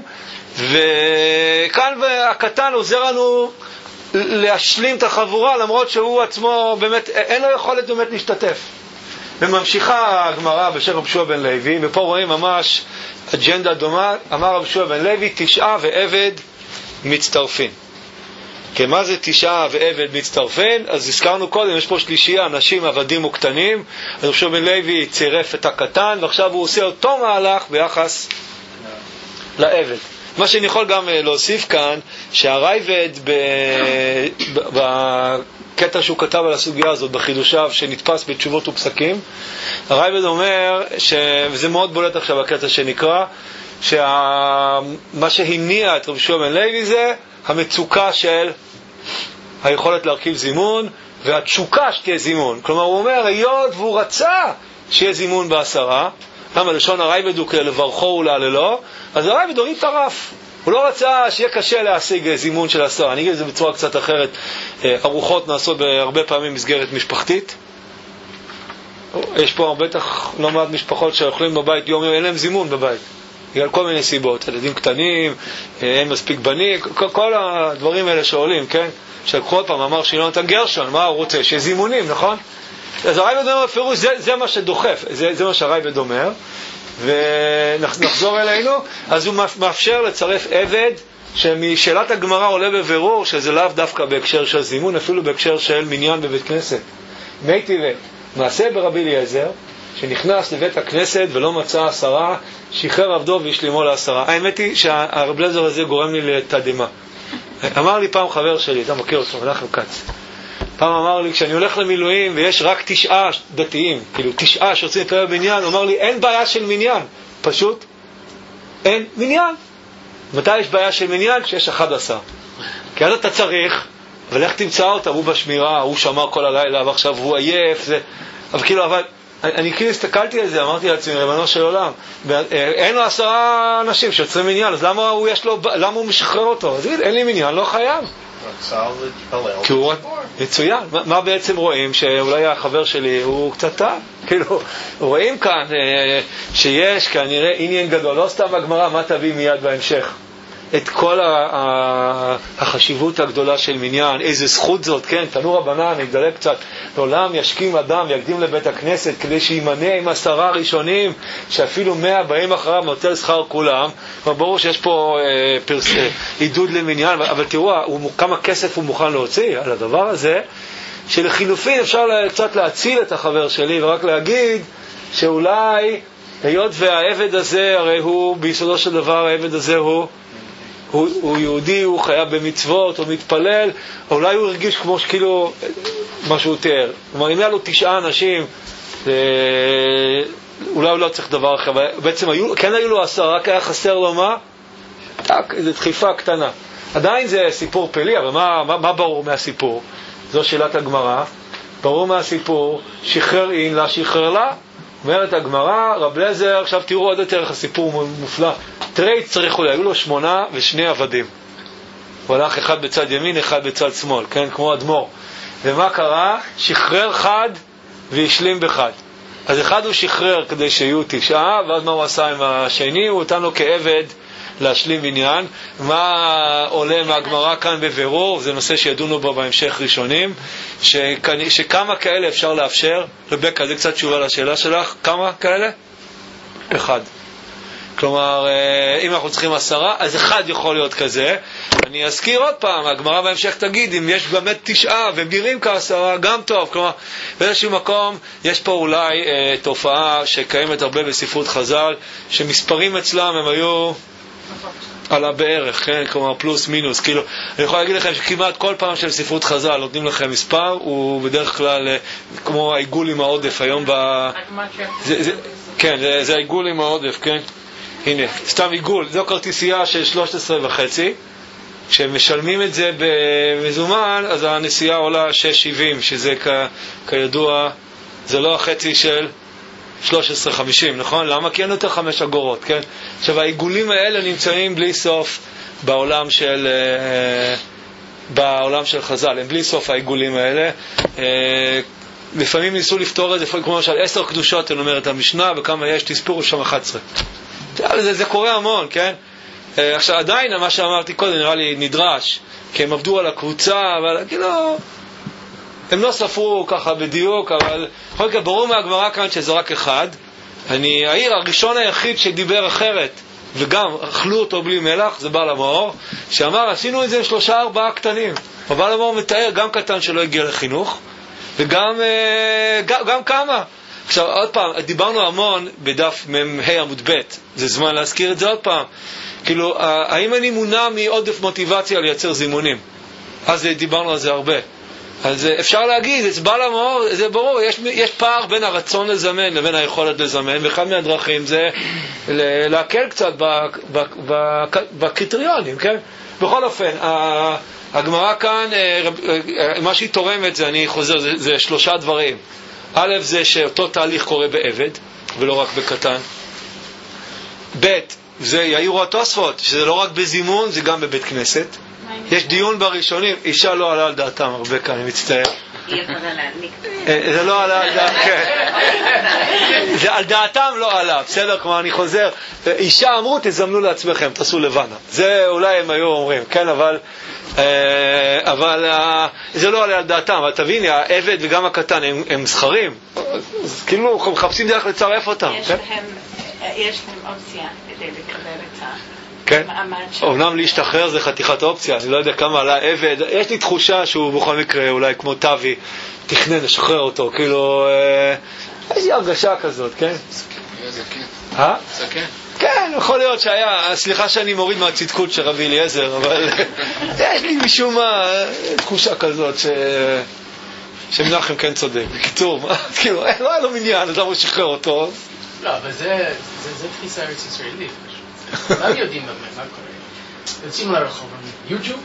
וכאן הקטן עוזר לנו להשלים את החבורה, למרות שהוא עצמו באמת, אין לו יכולת באמת להשתתף. וממשיכה הגמרא בשם רב יהושע בן לוי, ופה רואים ממש אג'נדה דומה, אמר רב יהושע בן לוי, 9 ועבד מצטרפים. כי מה זה 9 ועבד מצטרפים? אז הזכרנו קודם, יש פה שלישייה, אנשים, עבדים וקטנים. רב יהושע בן לוי צירף את הקטן, ועכשיו הוא עושה אותו מהלך ביחס לעבד. מה שאני יכול גם להוסיף כאן, שהרייבד בקטע שהוא כתב על הסוגיה הזאת, בחידושיו שנתפס בתשובות ופסקים, הרייבד אומר, וזה מאוד בולט עכשיו הקטע שנקרא, שמה שהניע את רב יהושע בן לוי זה המצוקה של היכולת להרכיב זימון, והתשוקה שתהיה זימון. כלומר, הוא אומר, היות והוא רצה שיהיה זימון ב10, למה לשון הרייבד הוא לברכו ולהללו, אז הרייבד הוריד את הרף. הוא לא רצה שיהיה קשה להשיג זימון של 10. אני אגיד את זה בצורה קצת אחרת. ארוחות נעשות בהרבה פעמים מסגרת משפחתית. יש פה בטח לא מעט משפחות שאוכלים בבית יום, אין להם זימון בבית. בגלל כל מיני סיבות, ילדים קטנים, אין מספיק בנים, כל הדברים האלה שעולים, כן? שלקחו עוד פעם, אמר שיונתן גרשון, מה הוא רוצה? שיהיה זימונים, נכון? אז הרייבד אומר בפירוש, זה מה שדוחף, זה מה שהרייבד אומר, ונחזור אלינו. אז הוא מאפשר לצרף עבד, שמשאלת הגמרא עולה בבירור, שזה לאו דווקא בהקשר של זימון, אפילו בהקשר של מניין בבית כנסת. מי תראה, מעשה ברבי אליעזר, שנכנס לבית הכנסת ולא מצא 10, שחרר עבדו והשלימו ל10. האמת היא שהרב אליעזר הזה גורם לי לתדהמה. אמר לי פעם חבר שלי, אתה מכיר אותו, מנחם כץ. פעם אמר לי, כשאני הולך למילואים ויש רק 9 דתיים, כאילו 9 שרוצים להתפלל בבניין, הוא אמר לי, אין בעיה של מניין, פשוט אין מניין. מתי יש בעיה של מניין? כשיש 11. כי אז אתה צריך, אבל איך תמצא אותה? הוא בשמירה, הוא שמר כל הלילה, ועכשיו הוא עייף, זה... אבל כאילו, אני כאילו הסתכלתי על זה, אמרתי לעצמי, רבנו של עולם, אין לו 10 אנשים שיוצרים מניין, אז למה הוא משחרר אותו? אז אין לי מניין, לא חייב. כי הוא מצוין. מה בעצם רואים? שאולי החבר שלי הוא קצת טעה. כאילו, רואים כאן שיש כנראה עניין גדול, לא סתם הגמרא, מה תביא מיד בהמשך? את כל החשיבות הגדולה של מניין, איזה זכות זאת, כן, תנו רבנן, נגדלק קצת, לעולם ישכים אדם ויקדים לבית הכנסת, כדי שימנה עם 10 ראשונים, שאפילו 100 באים אחריו נוטל שכר כולם. ברור שיש פה עידוד למניין, אבל תראו, כמה כסף הוא מוכן להוציא על הדבר הזה, שלחילופין אפשר קצת להציל את החבר שלי, ורק להגיד שאולי, היות והעבד הזה, הרי הוא, ביסודו של דבר, העבד הזה הוא יהודי, הוא חייב במצוות, הוא מתפלל, אולי הוא הרגיש כמו שכאילו מה שהוא תיאר. כלומר, אם היה לו 9 אנשים, אולי הוא לא צריך דבר אחר. בעצם כן היו לו 10, רק היה חסר לו מה? איזו דחיפה קטנה. עדיין זה סיפור פלאי, אבל מה ברור מהסיפור? זו שאלת הגמרא. ברור מהסיפור, שחרר אין לה, שחרר לה. אומרת הגמרא, רב אליעזר, עכשיו תראו עוד יותר איך הסיפור מופלא. תראי, צריכו לי, היו לו 8 ו2 עבדים. הוא הלך אחד בצד ימין, אחד בצד שמאל, כן? כמו אדמו"ר. ומה קרה? שחרר חד והשלים בחד. אז אחד הוא שחרר כדי שיהיו 9, ואז מה הוא עשה עם השני? הוא אותן לו כעבד להשלים עניין. מה עולה מהגמרא כאן בבירור? זה נושא שידונו בו בהמשך ראשונים, שכמה כאלה אפשר לאפשר. רבקה, זה קצת תשובה לשאלה שלך. כמה כאלה? 1. כלומר, אם אנחנו צריכים 10, אז 1 יכול להיות כזה. אני אזכיר עוד פעם, הגמרא בהמשך תגיד, אם יש באמת 9 והם נראים כ10, גם טוב. כלומר, באיזשהו מקום יש פה אולי תופעה שקיימת הרבה בספרות חז"ל, שמספרים אצלם הם היו על הבערך, כן? כלומר פלוס מינוס. כאילו, אני יכול להגיד לכם שכמעט כל פעם של ספרות חז"ל נותנים לכם מספר, הוא בדרך כלל כמו העיגול עם העודף היום כן, זה העיגול עם העודף, כן? הנה, סתם עיגול, זו כרטיסייה של 13.5. כשמשלמים את זה במזומן, אז הנסיעה עולה 6.70, שזה כידוע, זה לא החצי של 13.50, נכון? למה? כי אין יותר 5 אגורות, כן? עכשיו, העיגולים האלה נמצאים בלי סוף בעולם של חז"ל, הם בלי סוף העיגולים האלה. לפעמים ניסו לפתור את זה, כמו למשל 10 קדושות, אני אומרת המשנה, וכמה יש, תספורו שם 11. זה קורה המון, כן? עכשיו עדיין מה שאמרתי קודם נראה לי נדרש, כי הם עבדו על הקבוצה, אבל כאילו הם לא ספרו ככה בדיוק, אבל יכול להיות ברור מהגמרא כאן שזה רק 1. העיר הראשון היחיד שדיבר אחרת וגם אכלו אותו בלי מלח זה בעל המאור, שאמר עשינו את זה עם 3-4 קטנים. בעל המאור מתאר גם קטן שלא הגיע לחינוך וגם גם כמה. עכשיו עוד פעם, דיברנו המון בדף מ"ה עמוד ב', זה זמן להזכיר את זה עוד פעם. כאילו, האם אני מונע מעודף מוטיבציה לייצר זימונים? אז דיברנו על זה הרבה. אז אפשר להגיד, את בעל המאור, זה ברור, יש פער בין הרצון לזמן לבין היכולת לזמן, ואחד מהדרכים זה להקל קצת בקריטריונים, כן? בכל אופן, הגמרא כאן, מה שהיא תורמת זה, אני חוזר, זה 3 דברים. א', זה שאותו תהליך קורה בעבד, ולא רק בקטן. ב', זה יעירו התוספות, שזה לא רק בזימון, זה גם בבית כנסת. יש דיון בראשונים, אישה לא עלה על דעתם הרבה כאן, אני מצטער. זה לא עלה על דעתם, כן. זה על דעתם לא עלה, בסדר? כלומר, אני חוזר, אישה אמרו, תזמנו לעצמכם, תעשו לבנה. זה אולי הם היו אומרים, כן, אבל זה לא עלה על דעתם. אבל תביני, העבד וגם הקטן הם זכרים, אז כאילו מחפשים דרך לצרף אותם. יש להם אופציה כדי לקבל את כן, אומנם להשתחרר זה חתיכת אופציה, אני לא יודע כמה עלה עבד, יש לי תחושה שהוא בכל מקרה אולי כמו טבי תכנן לשחרר אותו, כאילו יש לי הרגשה כזאת, כן? זה כן. זה כן. כן, יכול להיות שהיה, סליחה שאני מוריד מהצדקות של רבי אליעזר, אבל יש לי משום מה תחושה כזאת שמנחם כן צודק. בקיצור, כאילו, לא היה לו מניין, אז למה הוא שחרר אותו? לא, אבל זה תפיסה ארץ ישראלית. מה יודעים מה קורה? יוצאים לרחוב, יוטיוב?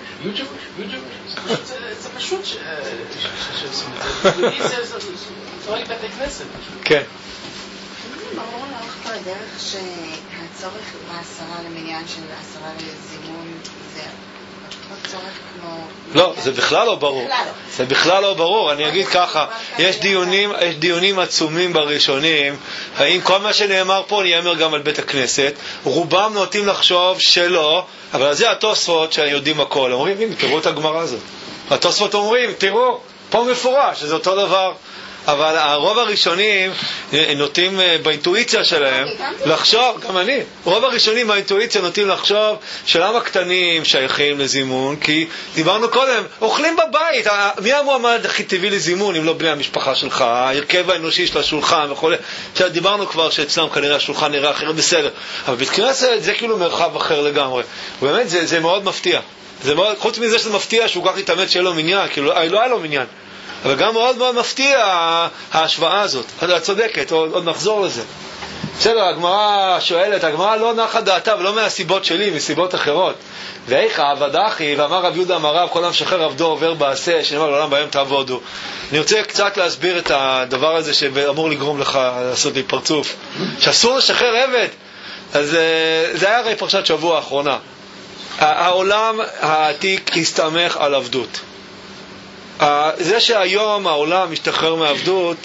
זה פשוט שעושים את זה. זה רק בתי כנסת. כן. ברור לאורך כל הדרך שהצורך ב10 למניין של 10 לזימון זה אותו צורך כמו... לא, זה בכלל לא ברור. זה בכלל לא ברור. אני אגיד ככה, יש דיונים עצומים בראשונים, האם כל מה שנאמר פה נאמר גם על בית הכנסת, רובם נוטים לחשוב שלא, אבל זה התוספות שיודעים הכל. אומרים, הנה, תראו את הגמרא הזאת. התוספות אומרים, תראו, פה מפורש, שזה אותו דבר. אבל הרוב הראשונים נוטים באינטואיציה שלהם לחשוב, גם אני, רוב הראשונים באינטואיציה נוטים לחשוב שלמה קטנים שייכים לזימון, כי דיברנו קודם, אוכלים בבית, מי המועמד הכי טבעי לזימון אם לא בני המשפחה שלך, ההרכב האנושי של השולחן וכו'. דיברנו כבר שאצלם כנראה השולחן נראה אחר, בסדר, אבל בית כנסת זה כאילו מרחב אחר לגמרי, ובאמת זה מאוד מפתיע, זה מאוד, חוץ מזה שזה מפתיע שהוא כך יתאמץ שיהיה לו מניין, כאילו לא היה לו מניין, אבל גם מאוד מאוד מפתיע ההשוואה הזאת. את צודקת, עוד נחזור לזה. בסדר, הגמרא שואלת, הגמרא לא נחה דעתה ולא מהסיבות שלי, מסיבות אחרות. ואיכה עבד אחי, ואמר רב יהודה אמר רב, כל המשחרר עבדו עובר בעשה, שנאמר לעולם ביום תעבודו. אני רוצה קצת להסביר את הדבר הזה שאמור לגרום לך לעשות לי פרצוף, שאסור לשחרר עבד. אז זה היה הרי פרשת שבוע האחרונה. העולם העתיק הסתמך על עבדות. זה שהיום העולם משתחרר מעבדות,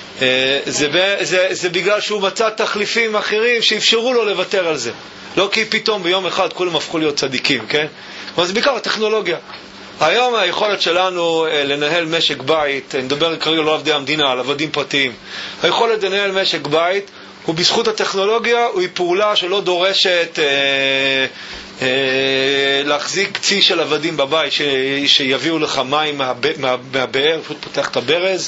זה בגלל שהוא מצא תחליפים אחרים שאפשרו לו לוותר על זה. לא כי פתאום ביום אחד כולם הפכו להיות צדיקים, כן? אבל זה בעיקר הטכנולוגיה. היום היכולת שלנו לנהל משק בית, אני מדבר כרגע לא עבדי המדינה, על עבדים פרטיים. היכולת לנהל משק בית הוא בזכות הטכנולוגיה, הוא פעולה שלא דורשת להחזיק צי של עבדים בבית שיביאו לך מים מהבאר, פשוט פותח את הברז.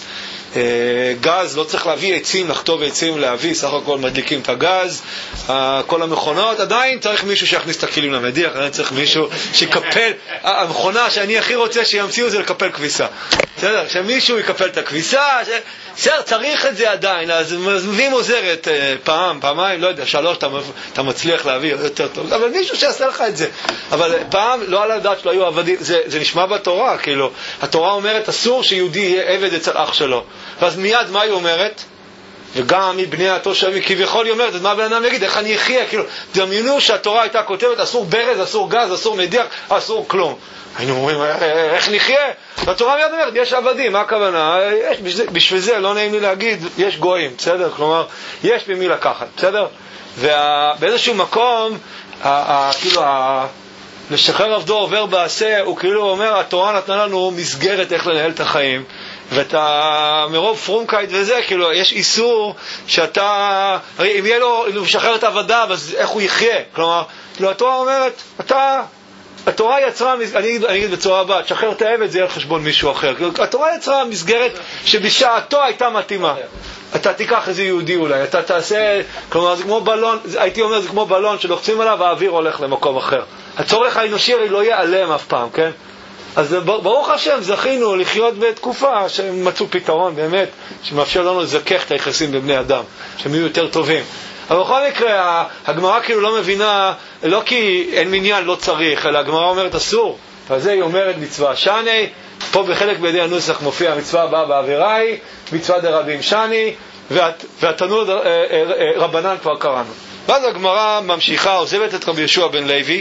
גז, לא צריך להביא עצים, לחטוב עצים להביא, סך הכל מדליקים את הגז, כל המכונות, עדיין צריך מישהו שיכניס את הכלים למדיח, עדיין צריך מישהו שקפל, המכונה שאני הכי רוצה שימציאו זה לקפל כביסה, בסדר? שמישהו יקפל את הכביסה, צריך את זה עדיין, אז מביאים עוזרת פעם, פעמיים, לא יודע, 3 אתה מצליח להביא יותר טוב, אבל מישהו שיעשה לך את זה. אבל פעם לא על הדעת שלא היו עבדים, זה נשמע בתורה, כאילו, התורה אומרת אסור שיהודי יהיה עבד אצל אח שלו. ואז מיד מה היא אומרת? וגם מבני התושבים כביכול היא אומרת, אז מה בן אדם יגיד? איך אני אחיה? כאילו, דמיינו שהתורה הייתה כותבת אסור ברז, אסור גז, אסור מדיח, אסור כלום. היינו אומרים, איך נחיה? והתורה מיד אומרת, יש עבדים, מה הכוונה? בשביל זה, לא נעים לי להגיד, יש גויים, בסדר? כלומר, יש במי לקחת, בסדר? ובאיזשהו מקום, כאילו, לשחרר עבדו עובר בעשה, הוא כאילו אומר, התורה נתנה לנו מסגרת איך לנהל את החיים, ואתה מרוב פרומקייט וזה, כאילו, יש איסור שאתה, אם יהיה לו לשחרר את העבודה, אז איך הוא יחיה? כלומר, כאילו, התורה אומרת, התורה יצרה, אני אגיד בצורה הבאה, תשחרר את העבד, זה יהיה על חשבון מישהו אחר. התורה יצרה מסגרת שבשעתו הייתה מתאימה. אתה תיקח איזה יהודי אולי, אתה תעשה, כלומר, זה כמו בלון, הייתי אומר, זה כמו בלון שלוחצים עליו, והאוויר הולך למקום אחר. הצורך האנושי לא ייעלם אף פעם, כן? אז ברוך השם, זכינו לחיות בתקופה שהם מצאו פתרון באמת, שמאפשר לנו לזכך את היחסים בבני אדם, שהם יהיו יותר טובים. אבל בכל מקרה, הגמרא כאילו לא מבינה, לא כי אין מניין, לא צריך, אלא הגמרא אומרת אסור. ועל זה היא אומרת מצווה שני, פה בחלק בידי הנוסח מופיע המצווה הבאה בעבירה היא, מצווה דרבים שני, והתנו רבנן כבר קראנו. ואז הגמרא ממשיכה, עוזבת את רבי יהושע בן לוי,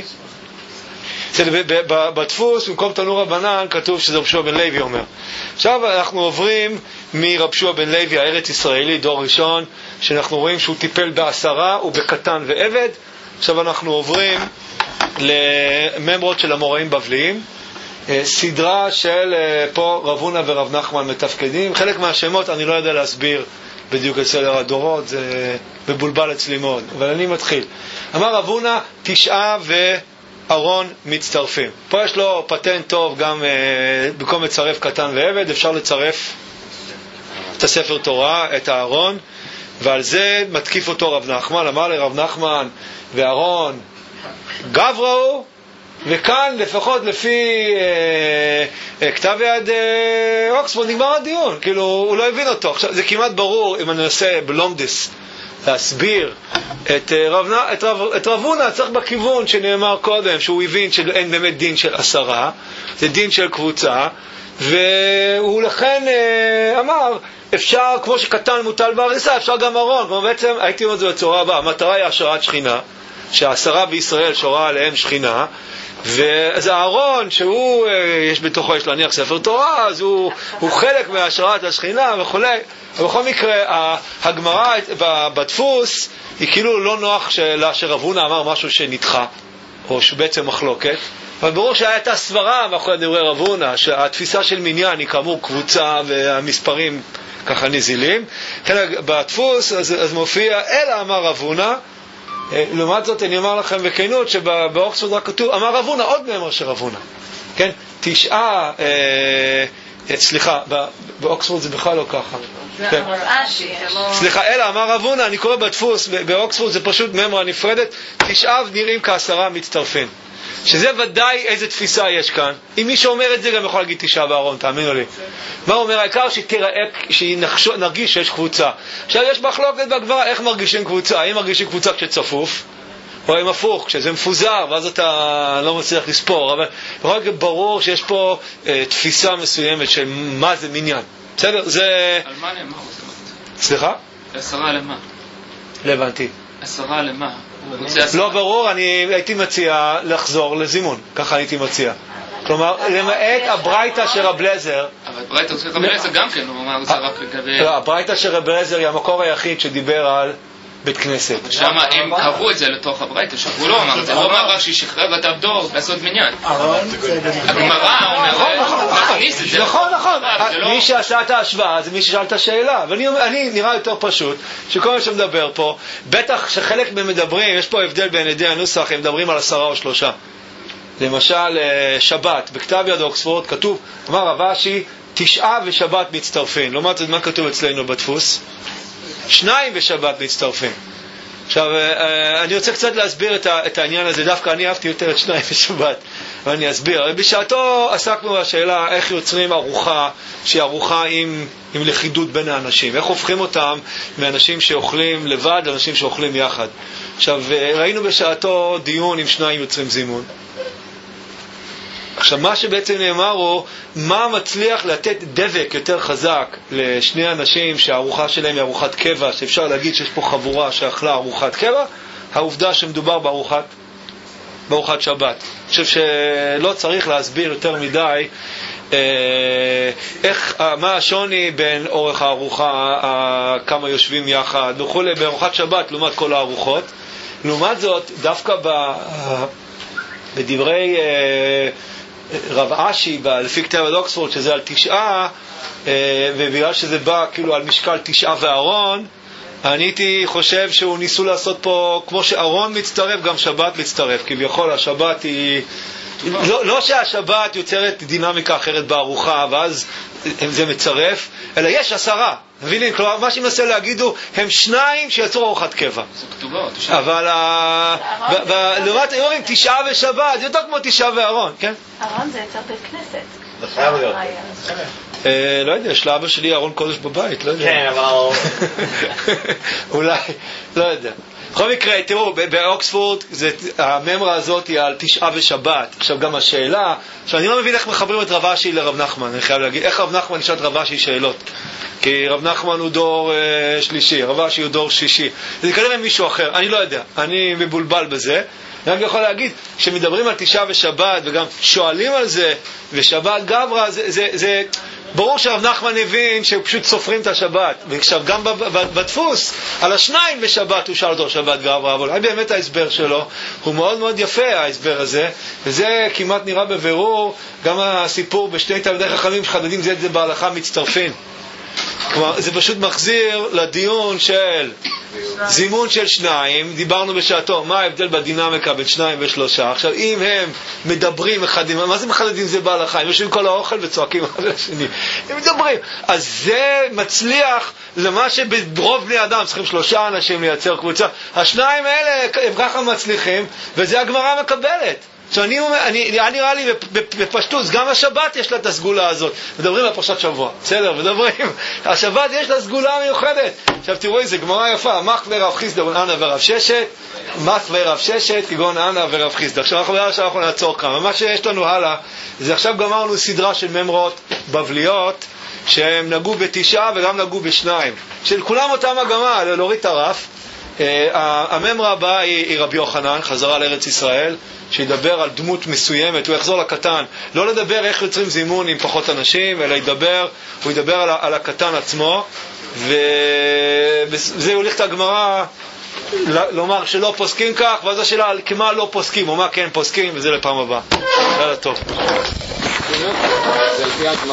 בדפוס, במקום תנו רבנן, כתוב שזה רבי יהושע בן לוי אומר. עכשיו אנחנו עוברים מרבי יהושע בן לוי, הארץ ישראלי, דור ראשון, שאנחנו רואים שהוא טיפל בעשרה ובקטן ועבד. עכשיו אנחנו עוברים לממרות של המוראים בבליים, סדרה של פה רב הונא ורב נחמן מתפקדים. חלק מהשמות אני לא יודע להסביר בדיוק את סדר הדורות, זה מבולבל אצלי מאוד, אבל אני מתחיל. אמר רב הונא, 9 וארון מצטרפים. פה יש לו פטנט טוב, גם במקום לצרף קטן ועבד אפשר לצרף את הספר תורה, את הארון, ועל זה מתקיף אותו רב נחמן. אמר לרב נחמן, וארון גבראו, וכאן לפחות לפי כתב יד אוקספורד נגמר הדיון, כאילו הוא לא הבין אותו. עכשיו זה כמעט ברור אם אני אנסה בלומדס להסביר את רב הונא, צריך בכיוון שנאמר קודם, שהוא הבין שאין באמת דין של 10, זה דין של קבוצה, והוא לכן אמר אפשר, כמו שקטן מוטל בהריסה, אפשר גם ארון. כמו בעצם הייתי אומר את זה בצורה הבאה, המטרה היא השראת שכינה, ש10 בישראל שורה עליהם שכינה, ואז הארון שהוא יש בתוכו, יש להניח ספר תורה, אז הוא חלק מהשראת השכינה וכולי. ובכל מקרה הגמרא בדפוס היא כאילו לא נוח שרב הונא אמר משהו שנדחה או שבעצם מחלוקת, אבל ברור שהייתה סברה מאחורי דברי רב הונא שהתפיסה של מניין היא כאמור קבוצה והמספרים ככה נזילים. בדפוס אז מופיע אלא אמר רב הונא. לעומת זאת אני אומר לכם בכנות שבאוקספורד רק כתוב אמר רב הונא, עוד מאמר של רב הונא, כן? 9 סליחה, באוקספורד זה בכלל לא ככה. סליחה, אלא אמר רב הונא, אני קורא בדפוס, באוקספורד זה פשוט ממרה נפרדת, 9 נראים כ10 מצטרפים. שזה ודאי איזה תפיסה יש כאן. אם מי שאומר את זה גם יכול להגיד 9 בארון, תאמינו לי. מה אומר? העיקר שנרגיש שיש קבוצה. עכשיו יש מחלוקת בגמרא, איך מרגישים קבוצה? האם מרגישים קבוצה כשצפוף? או אם הפוך, כשזה מפוזר, ואז אתה לא מצליח לספור. אבל יכול להיות ברור שיש פה תפיסה מסוימת של מה זה מניין. בסדר? זה... על מה נאמר? סליחה? 10 למה? לא הבנתי. 10 למה? לא ברור, אני הייתי מציע לחזור לזימון. ככה הייתי מציע. כלומר, למעט הברייתא של רב אליעזר. אבל הברייתא של רב אליעזר גם כן, הוא אמר זה רק לגבי... לא, הברייתא של רב אליעזר היא המקור היחיד שדיבר על בית כנסת. שם הם קראו את זה לתוך הברייתא, הוא לא אמר את זה, הוא אמר רש"י שחרר את עבדו לעשות מניין. הגמרא אומרת, להכניס את זה. נכון. מי שעשה את ההשוואה זה מי ששאל את השאלה. ואני נראה יותר פשוט, שכל מה שמדבר פה, בטח שחלק מדברים, יש פה הבדל בין ידי הנוסח, הם מדברים על 10 או 3. למשל, שבת, בכתב יד אוקספורד כתוב, אמר רב אשי, 9 ושבת מצטרפים. לעומת זאת, מה כתוב אצלנו בדפוס? 2 ושבת מצטרפים. עכשיו, אני רוצה קצת להסביר את העניין הזה, דווקא אני אהבתי יותר את 2 ושבת, ואני אסביר. בשעתו עסקנו בשאלה איך יוצרים ארוחה, שהיא ארוחה עם לכידות בין האנשים, איך הופכים אותם מאנשים שאוכלים לבד לאנשים שאוכלים יחד. עכשיו, ראינו בשעתו דיון עם 2 יוצרים זימון. עכשיו, מה שבעצם נאמר הוא, מה מצליח לתת דבק יותר חזק לשני אנשים שהארוחה שלהם היא ארוחת קבע, שאפשר להגיד שיש פה חבורה שאכלה ארוחת קבע, העובדה שמדובר בארוחת שבת. אני חושב שלא צריך להסביר יותר מדי מה השוני בין אורך הארוחה, כמה יושבים יחד וכו' בארוחת שבת לעומת כל הארוחות. לעומת זאת, דווקא בדברי רב אשי, לפי כתב יד אוקספורד, שזה על 9, ובגלל שזה בא כאילו על משקל 9 וארון, אני הייתי חושב שהוא ניסו לעשות פה, כמו שארון מצטרף, גם שבת מצטרף. כביכול השבת היא... לא שהשבת יוצרת דינמיקה אחרת בארוחה, ואז זה מצרף, אלא יש 10. מבינים? כלומר, מה שמנסה להגידו, הם 2 שיצרו ארוחת קבע. זה כתובות. אבל לעומת היום עם 9 ושבת, זה יותר כמו 9 וארון, כן? ארון זה יותר בית כנסת. זה חייב להיות. לא יודע, יש לאבא שלי ארון קודש בבית, לא יודע. כן, אבל... אולי, לא יודע. בכל מקרה, תראו, באוקספורד, הממרה הזאת היא על 9 ושבת. עכשיו גם השאלה, שאני לא מבין איך מחברים את רב אשי לרב נחמן, אני חייב להגיד, איך רב נחמן נשאל את רב אשי שאלות? כי רב נחמן הוא דור שלישי, רב אשי הוא דור שישי. זה כנראה מישהו אחר, אני לא יודע, אני מבולבל בזה. אני רק יכול להגיד, כשמדברים על 9 ושבת, וגם שואלים על זה, ושבת גברא, זה ברור שרב נחמן הבין שפשוט סופרים את השבת. ועכשיו גם בדפוס, על 2 בשבת הוא שאל אותו שבת גברא, אבל באמת ההסבר שלו הוא מאוד מאוד יפה, ההסבר הזה, וזה כמעט נראה בבירור, גם הסיפור בשני תלמידי חכמים שחדדים זה בהלכה מצטרפים. כלומר, זה פשוט מחזיר לדיון של זימון של 2, דיברנו בשעתו, מה ההבדל בדינמיקה בין 2 ו3. עכשיו, אם הם מדברים אחד עם... מה זה מחדדים זה בהלכה? הם יושבים כל האוכל וצועקים אחד לשני. הם מדברים. אז זה מצליח למה שברוב בני אדם צריכים 3 אנשים לייצר קבוצה. 2 האלה הם ככה מצליחים, וזה הגמרא מקבלת. עכשיו, נראה לי בפשטות, גם השבת יש לה את הסגולה הזאת. מדברים על פרשת שבוע, בסדר, מדברים. השבת יש לה סגולה מיוחדת. עכשיו תראו איזה גמרא יפה, מח ורב חיסדא כגון אנה ורב ששת, מח ורב ששת כגון אנה ורב חיסדא. עכשיו אנחנו נעצור כאן. ומה שיש לנו הלאה, זה עכשיו גמרנו סדרה של ממרות בבליות, שהם נגעו ב9 וגם נגעו ב2. של כולם אותה מגמה, להוריד את הרף. הממרה הבאה היא רבי יוחנן, חזרה לארץ ישראל, שידבר על דמות מסוימת, הוא יחזור לקטן, לא לדבר איך יוצרים זימון עם פחות אנשים, אלא הוא ידבר על הקטן עצמו, וזה הוליך את הגמרא לומר שלא פוסקים כך, ואז השאלה על כמה לא פוסקים, או מה כן פוסקים, וזה לפעם הבאה. יאללה טוב.